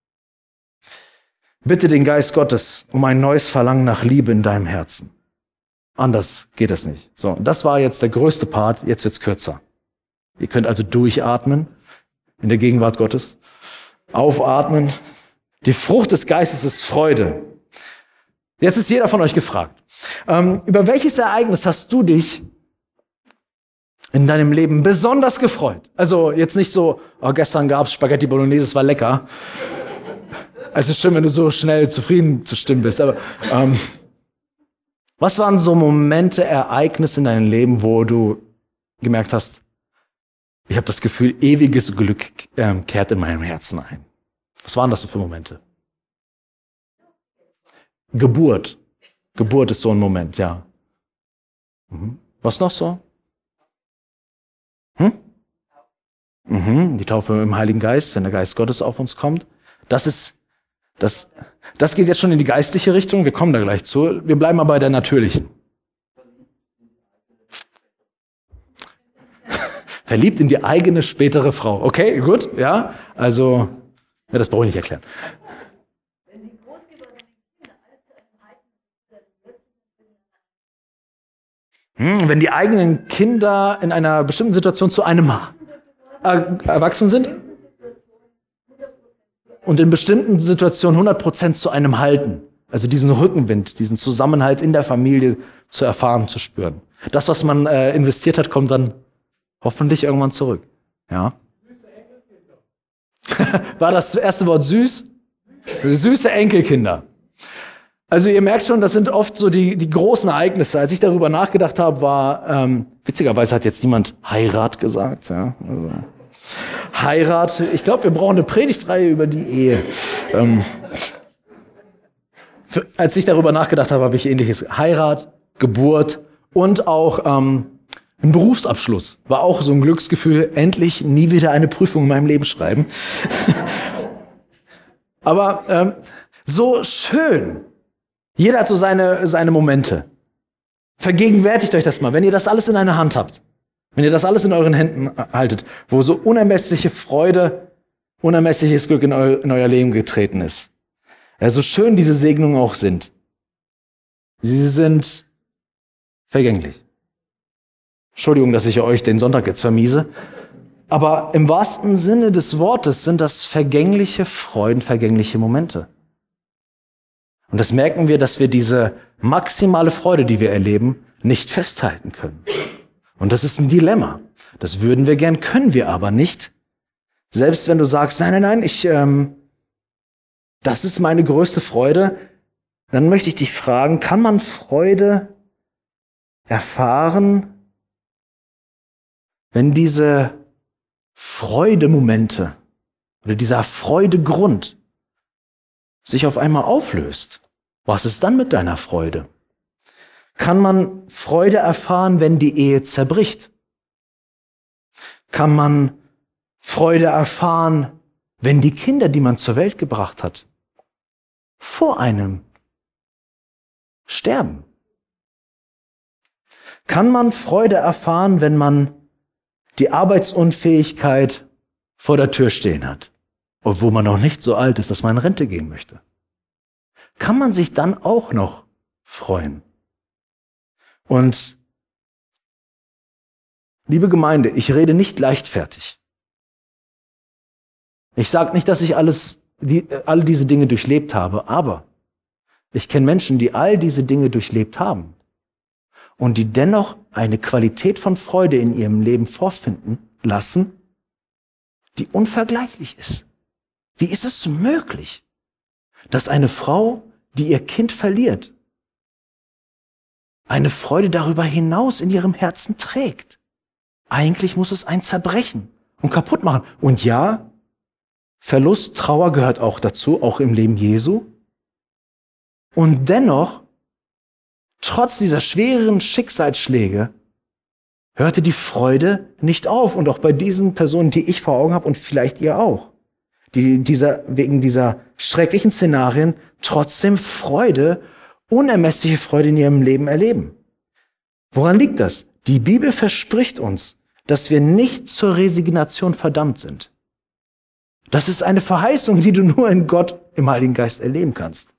Speaker 1: Bitte den Geist Gottes um ein neues Verlangen nach Liebe in deinem Herzen. Anders geht das nicht. So, das war jetzt der größte Part, jetzt wird's kürzer. Ihr könnt also durchatmen in der Gegenwart Gottes, aufatmen. Die Frucht des Geistes ist Freude. Jetzt ist jeder von euch gefragt. Ähm, über welches Ereignis hast du dich in deinem Leben besonders gefreut? Also jetzt nicht so, oh, gestern gab's Spaghetti Bolognese, es war lecker. Es ist schön, wenn du so schnell zufrieden zu stimmen bist, aber ähm, was waren so Momente, Ereignisse in deinem Leben, wo du gemerkt hast, ich habe das Gefühl, ewiges Glück äh, kehrt in meinem Herzen ein? Was waren das so für Momente? Geburt. Geburt ist so ein Moment, ja. Mhm. Was noch so? Hm? Mhm. Die Taufe im Heiligen Geist, wenn der Geist Gottes auf uns kommt. Das ist, das, das geht jetzt schon in die geistliche Richtung. Wir kommen da gleich zu. Wir bleiben aber bei der natürlichen. Verliebt in die eigene spätere Frau. Okay, gut, ja. Also, ja, das brauche ich nicht erklären. Hm, wenn die eigenen Kinder in einer bestimmten Situation zu einem äh, erwachsen sind und in bestimmten Situationen hundert Prozent zu einem halten. Also diesen Rückenwind, diesen Zusammenhalt in der Familie zu erfahren, zu spüren. Das, was man äh, investiert hat, kommt dann hoffentlich irgendwann zurück. Ja. War das erste Wort süß? Süße Enkelkinder. Also ihr merkt schon, das sind oft so die, die großen Ereignisse. Als ich darüber nachgedacht habe, war, ähm, witzigerweise hat jetzt niemand Heirat gesagt. Ja? Also, Heirat, ich glaube, wir brauchen eine Predigtreihe über die Ehe. Ähm, für, als ich darüber nachgedacht habe, habe ich ähnliches. Heirat, Geburt und auch ähm, ein Berufsabschluss. War auch so ein Glücksgefühl, endlich nie wieder eine Prüfung in meinem Leben schreiben. Aber ähm, so schön, Jeder hat so seine, seine Momente. Vergegenwärtigt euch das mal, wenn ihr das alles in einer Hand habt, wenn ihr das alles in euren Händen haltet, wo so unermessliche Freude, unermessliches Glück in, eu, in euer Leben getreten ist. Ja, so schön diese Segnungen auch sind. Sie sind vergänglich. Entschuldigung, dass ich euch den Sonntag jetzt vermiese. Aber im wahrsten Sinne des Wortes sind das vergängliche Freuden, vergängliche Momente. Und das merken wir, dass wir diese maximale Freude, die wir erleben, nicht festhalten können. Und das ist ein Dilemma. Das würden wir gern, können wir aber nicht. Selbst wenn du sagst, nein, nein, nein, ich, ähm, das ist meine größte Freude, dann möchte ich dich fragen, kann man Freude erfahren, wenn diese Freudemomente oder dieser Freudegrund sich auf einmal auflöst? Was ist dann mit deiner Freude? Kann man Freude erfahren, wenn die Ehe zerbricht? Kann man Freude erfahren, wenn die Kinder, die man zur Welt gebracht hat, vor einem sterben? Kann man Freude erfahren, wenn man die Arbeitsunfähigkeit vor der Tür stehen hat, obwohl man noch nicht so alt ist, dass man in Rente gehen möchte? Kann man sich dann auch noch freuen? Und liebe Gemeinde, ich rede nicht leichtfertig. Ich sage nicht, dass ich alles, die, all diese Dinge durchlebt habe, aber ich kenne Menschen, die all diese Dinge durchlebt haben und die dennoch eine Qualität von Freude in ihrem Leben vorfinden lassen, die unvergleichlich ist. Wie ist es möglich, dass eine Frau, die ihr Kind verliert, eine Freude darüber hinaus in ihrem Herzen trägt? Eigentlich muss es ein Zerbrechen und kaputt machen. Und ja, Verlust, Trauer gehört auch dazu, auch im Leben Jesu. Und dennoch, trotz dieser schweren Schicksalsschläge, hörte die Freude nicht auf. Und auch bei diesen Personen, die ich vor Augen habe und vielleicht ihr auch, die dieser, wegen dieser schrecklichen Szenarien trotzdem Freude, unermessliche Freude in ihrem Leben erleben. Woran liegt das? Die Bibel verspricht uns, dass wir nicht zur Resignation verdammt sind. Das ist eine Verheißung, die du nur in Gott im Heiligen Geist erleben kannst.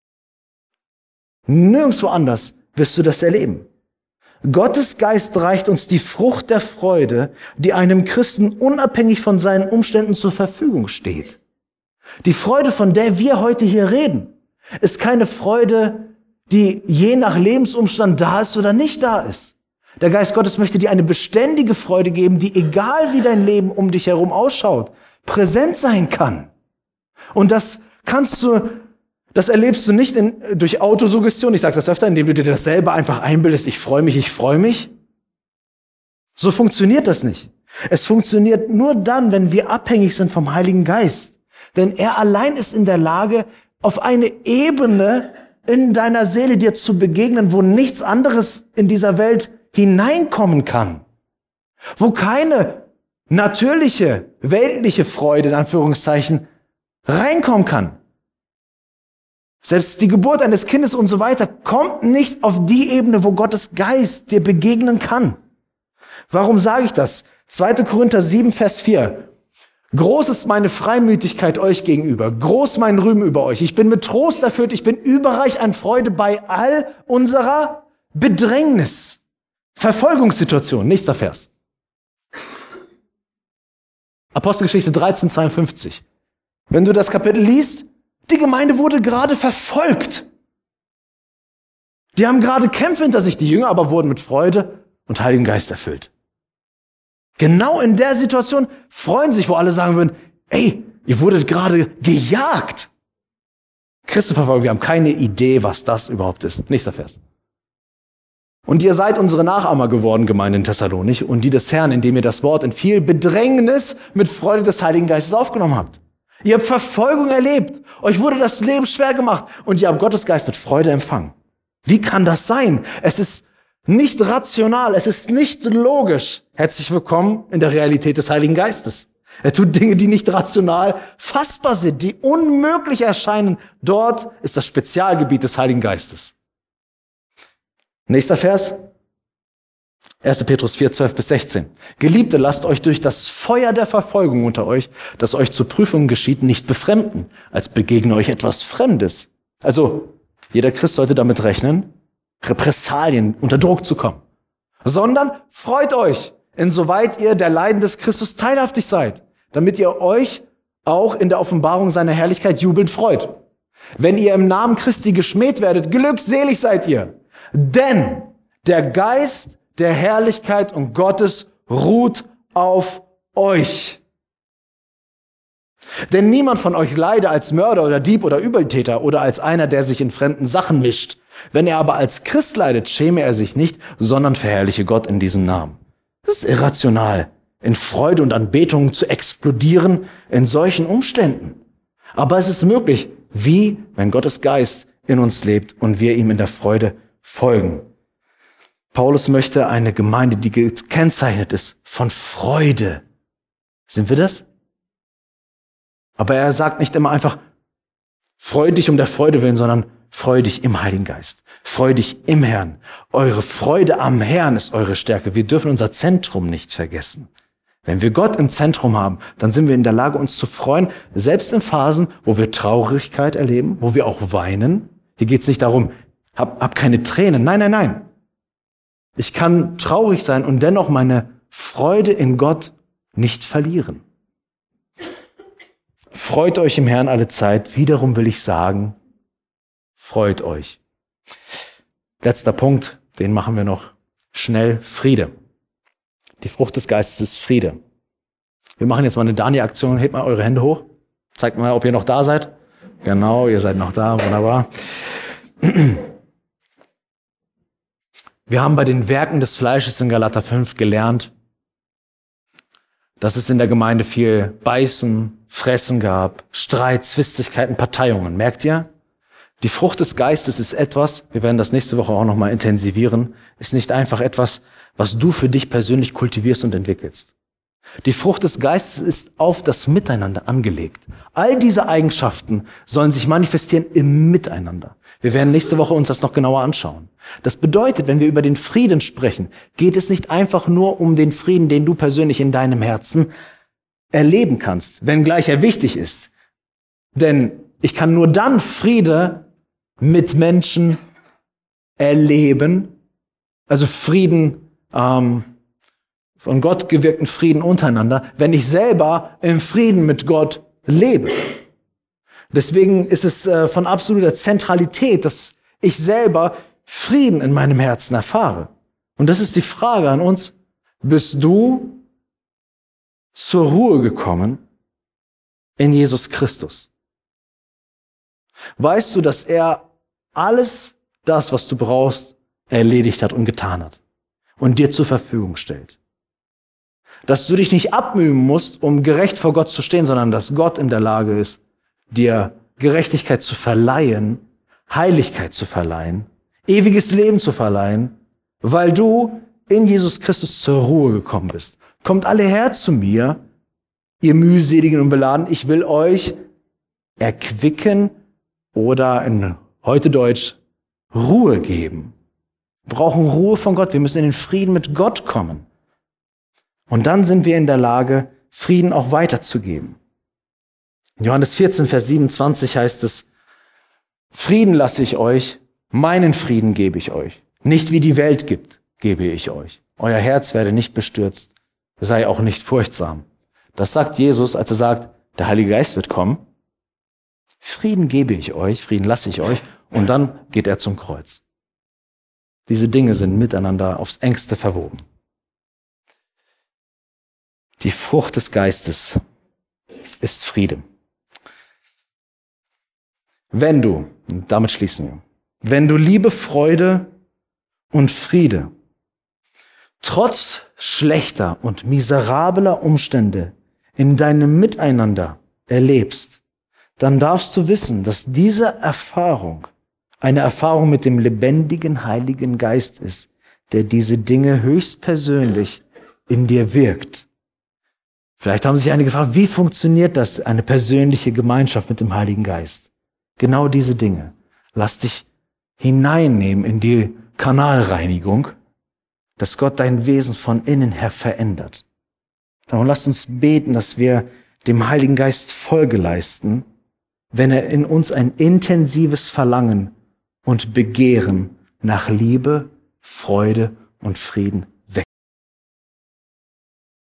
Speaker 1: Nirgendwo anders wirst du das erleben. Gottes Geist reicht uns die Frucht der Freude, die einem Christen unabhängig von seinen Umständen zur Verfügung steht. Die Freude, von der wir heute hier reden, ist keine Freude, die je nach Lebensumstand da ist oder nicht da ist. Der Geist Gottes möchte dir eine beständige Freude geben, die, egal wie dein Leben um dich herum ausschaut, präsent sein kann. Und das kannst du, das erlebst du nicht in, durch Autosuggestion. Ich sage das öfter, indem du dir das selber einfach einbildest. Ich freue mich, ich freue mich. So funktioniert das nicht. Es funktioniert nur dann, wenn wir abhängig sind vom Heiligen Geist. Denn er allein ist in der Lage, auf eine Ebene in deiner Seele dir zu begegnen, wo nichts anderes in dieser Welt hineinkommen kann. Wo keine natürliche, weltliche Freude, in Anführungszeichen, reinkommen kann. Selbst die Geburt eines Kindes und so weiter kommt nicht auf die Ebene, wo Gottes Geist dir begegnen kann. Warum sage ich das? zweiter Korinther sieben, Vers vier. Groß ist meine Freimütigkeit euch gegenüber, groß mein Rühmen über euch. Ich bin mit Trost erfüllt, ich bin überreich an Freude bei all unserer Bedrängnis. Verfolgungssituation, nächster Vers. Apostelgeschichte dreizehn, zweiundfünfzig. Wenn du das Kapitel liest, die Gemeinde wurde gerade verfolgt. Die haben gerade Kämpfe hinter sich, die Jünger aber wurden mit Freude und Heiligen Geist erfüllt. Genau in der Situation freuen sich, wo alle sagen würden, ey, ihr wurdet gerade gejagt. Christenverfolgung, wir haben keine Idee, was das überhaupt ist. Nächster Vers. Und ihr seid unsere Nachahmer geworden, Gemeinde in Thessalonich, und die des Herrn, indem ihr das Wort in viel Bedrängnis mit Freude des Heiligen Geistes aufgenommen habt. Ihr habt Verfolgung erlebt, euch wurde das Leben schwer gemacht und ihr habt Gottes Geist mit Freude empfangen. Wie kann das sein? Es ist nicht rational, es ist nicht logisch. Herzlich willkommen in der Realität des Heiligen Geistes. Er tut Dinge, die nicht rational fassbar sind, die unmöglich erscheinen. Dort ist das Spezialgebiet des Heiligen Geistes. Nächster Vers. erster Petrus vier, zwölf bis sechzehn. Geliebte, lasst euch durch das Feuer der Verfolgung unter euch, das euch zur Prüfung geschieht, nicht befremden, als begegne euch etwas Fremdes. Also, jeder Christ sollte damit rechnen, Repressalien, unter Druck zu kommen. Sondern freut euch, insoweit ihr der Leiden des Christus teilhaftig seid, damit ihr euch auch in der Offenbarung seiner Herrlichkeit jubelnd freut. Wenn ihr im Namen Christi geschmäht werdet, glückselig seid ihr. Denn der Geist der Herrlichkeit und Gottes ruht auf euch. Denn niemand von euch leide als Mörder oder Dieb oder Übeltäter oder als einer, der sich in fremden Sachen mischt. Wenn er aber als Christ leidet, schäme er sich nicht, sondern verherrliche Gott in diesem Namen. Das ist irrational, in Freude und Anbetung zu explodieren in solchen Umständen. Aber es ist möglich, wie wenn Gottes Geist in uns lebt und wir ihm in der Freude folgen. Paulus möchte eine Gemeinde, die gekennzeichnet ist von Freude. Sind wir das? Aber er sagt nicht immer einfach, freu dich um der Freude willen, sondern freu dich im Heiligen Geist. Freu dich im Herrn. Eure Freude am Herrn ist eure Stärke. Wir dürfen unser Zentrum nicht vergessen. Wenn wir Gott im Zentrum haben, dann sind wir in der Lage, uns zu freuen, selbst in Phasen, wo wir Traurigkeit erleben, wo wir auch weinen. Hier geht es nicht darum, hab, hab keine Tränen. Nein, nein, nein. Ich kann traurig sein und dennoch meine Freude in Gott nicht verlieren. Freut euch im Herrn alle Zeit. Wiederum will ich sagen, freut euch. Letzter Punkt, den machen wir noch schnell. Friede. Die Frucht des Geistes ist Friede. Wir machen jetzt mal eine Dani-Aktion. Hebt mal eure Hände hoch. Zeigt mal, ob ihr noch da seid. Genau, ihr seid noch da. Wunderbar. Wir haben bei den Werken des Fleisches in Galater fünf gelernt, dass es in der Gemeinde viel Beißen, Fressen gab, Streit, Zwistigkeiten, Parteiungen. Merkt ihr? Die Frucht des Geistes ist etwas, wir werden das nächste Woche auch nochmal intensivieren, ist nicht einfach etwas, was du für dich persönlich kultivierst und entwickelst. Die Frucht des Geistes ist auf das Miteinander angelegt. All diese Eigenschaften sollen sich manifestieren im Miteinander. Wir werden nächste Woche uns das noch genauer anschauen. Das bedeutet, wenn wir über den Frieden sprechen, geht es nicht einfach nur um den Frieden, den du persönlich in deinem Herzen erleben kannst, wenngleich er wichtig ist. Denn ich kann nur dann Friede mit Menschen erleben, also Frieden, ähm, von Gott gewirkten Frieden untereinander, wenn ich selber im Frieden mit Gott lebe. Deswegen ist es äh, von absoluter Zentralität, dass ich selber Frieden in meinem Herzen erfahre. Und das ist die Frage an uns. Bist du zur Ruhe gekommen in Jesus Christus? Weißt du, dass er alles das, was du brauchst, erledigt hat und getan hat und dir zur Verfügung stellt? Dass du dich nicht abmühen musst, um gerecht vor Gott zu stehen, sondern dass Gott in der Lage ist, dir Gerechtigkeit zu verleihen, Heiligkeit zu verleihen, ewiges Leben zu verleihen, weil du in Jesus Christus zur Ruhe gekommen bist. Kommt alle her zu mir, ihr mühseligen und beladen, ich will euch erquicken oder in heute Deutsch Ruhe geben. Wir brauchen Ruhe von Gott, wir müssen in den Frieden mit Gott kommen. Und dann sind wir in der Lage, Frieden auch weiterzugeben. In Johannes vierzehn, Vers siebenundzwanzig heißt es, Frieden lasse ich euch, meinen Frieden gebe ich euch. Nicht wie die Welt gibt, gebe ich euch. Euer Herz werde nicht bestürzt, sei auch nicht furchtsam. Das sagt Jesus, als er sagt, der Heilige Geist wird kommen. Frieden gebe ich euch, Frieden lasse ich euch. Und dann geht er zum Kreuz. Diese Dinge sind miteinander aufs Engste verwoben. Die Frucht des Geistes ist Friede. Wenn du, und damit schließen wir, wenn du Liebe, Freude und Friede trotz schlechter und miserabler Umstände in deinem Miteinander erlebst, dann darfst du wissen, dass diese Erfahrung eine Erfahrung mit dem lebendigen Heiligen Geist ist, der diese Dinge höchstpersönlich in dir wirkt. Vielleicht haben sich einige gefragt, wie funktioniert das, eine persönliche Gemeinschaft mit dem Heiligen Geist? Genau diese Dinge. Lass dich hineinnehmen in die Kanalreinigung, dass Gott dein Wesen von innen her verändert. Darum lasst uns beten, dass wir dem Heiligen Geist Folge leisten, wenn er in uns ein intensives Verlangen und Begehren nach Liebe, Freude und Frieden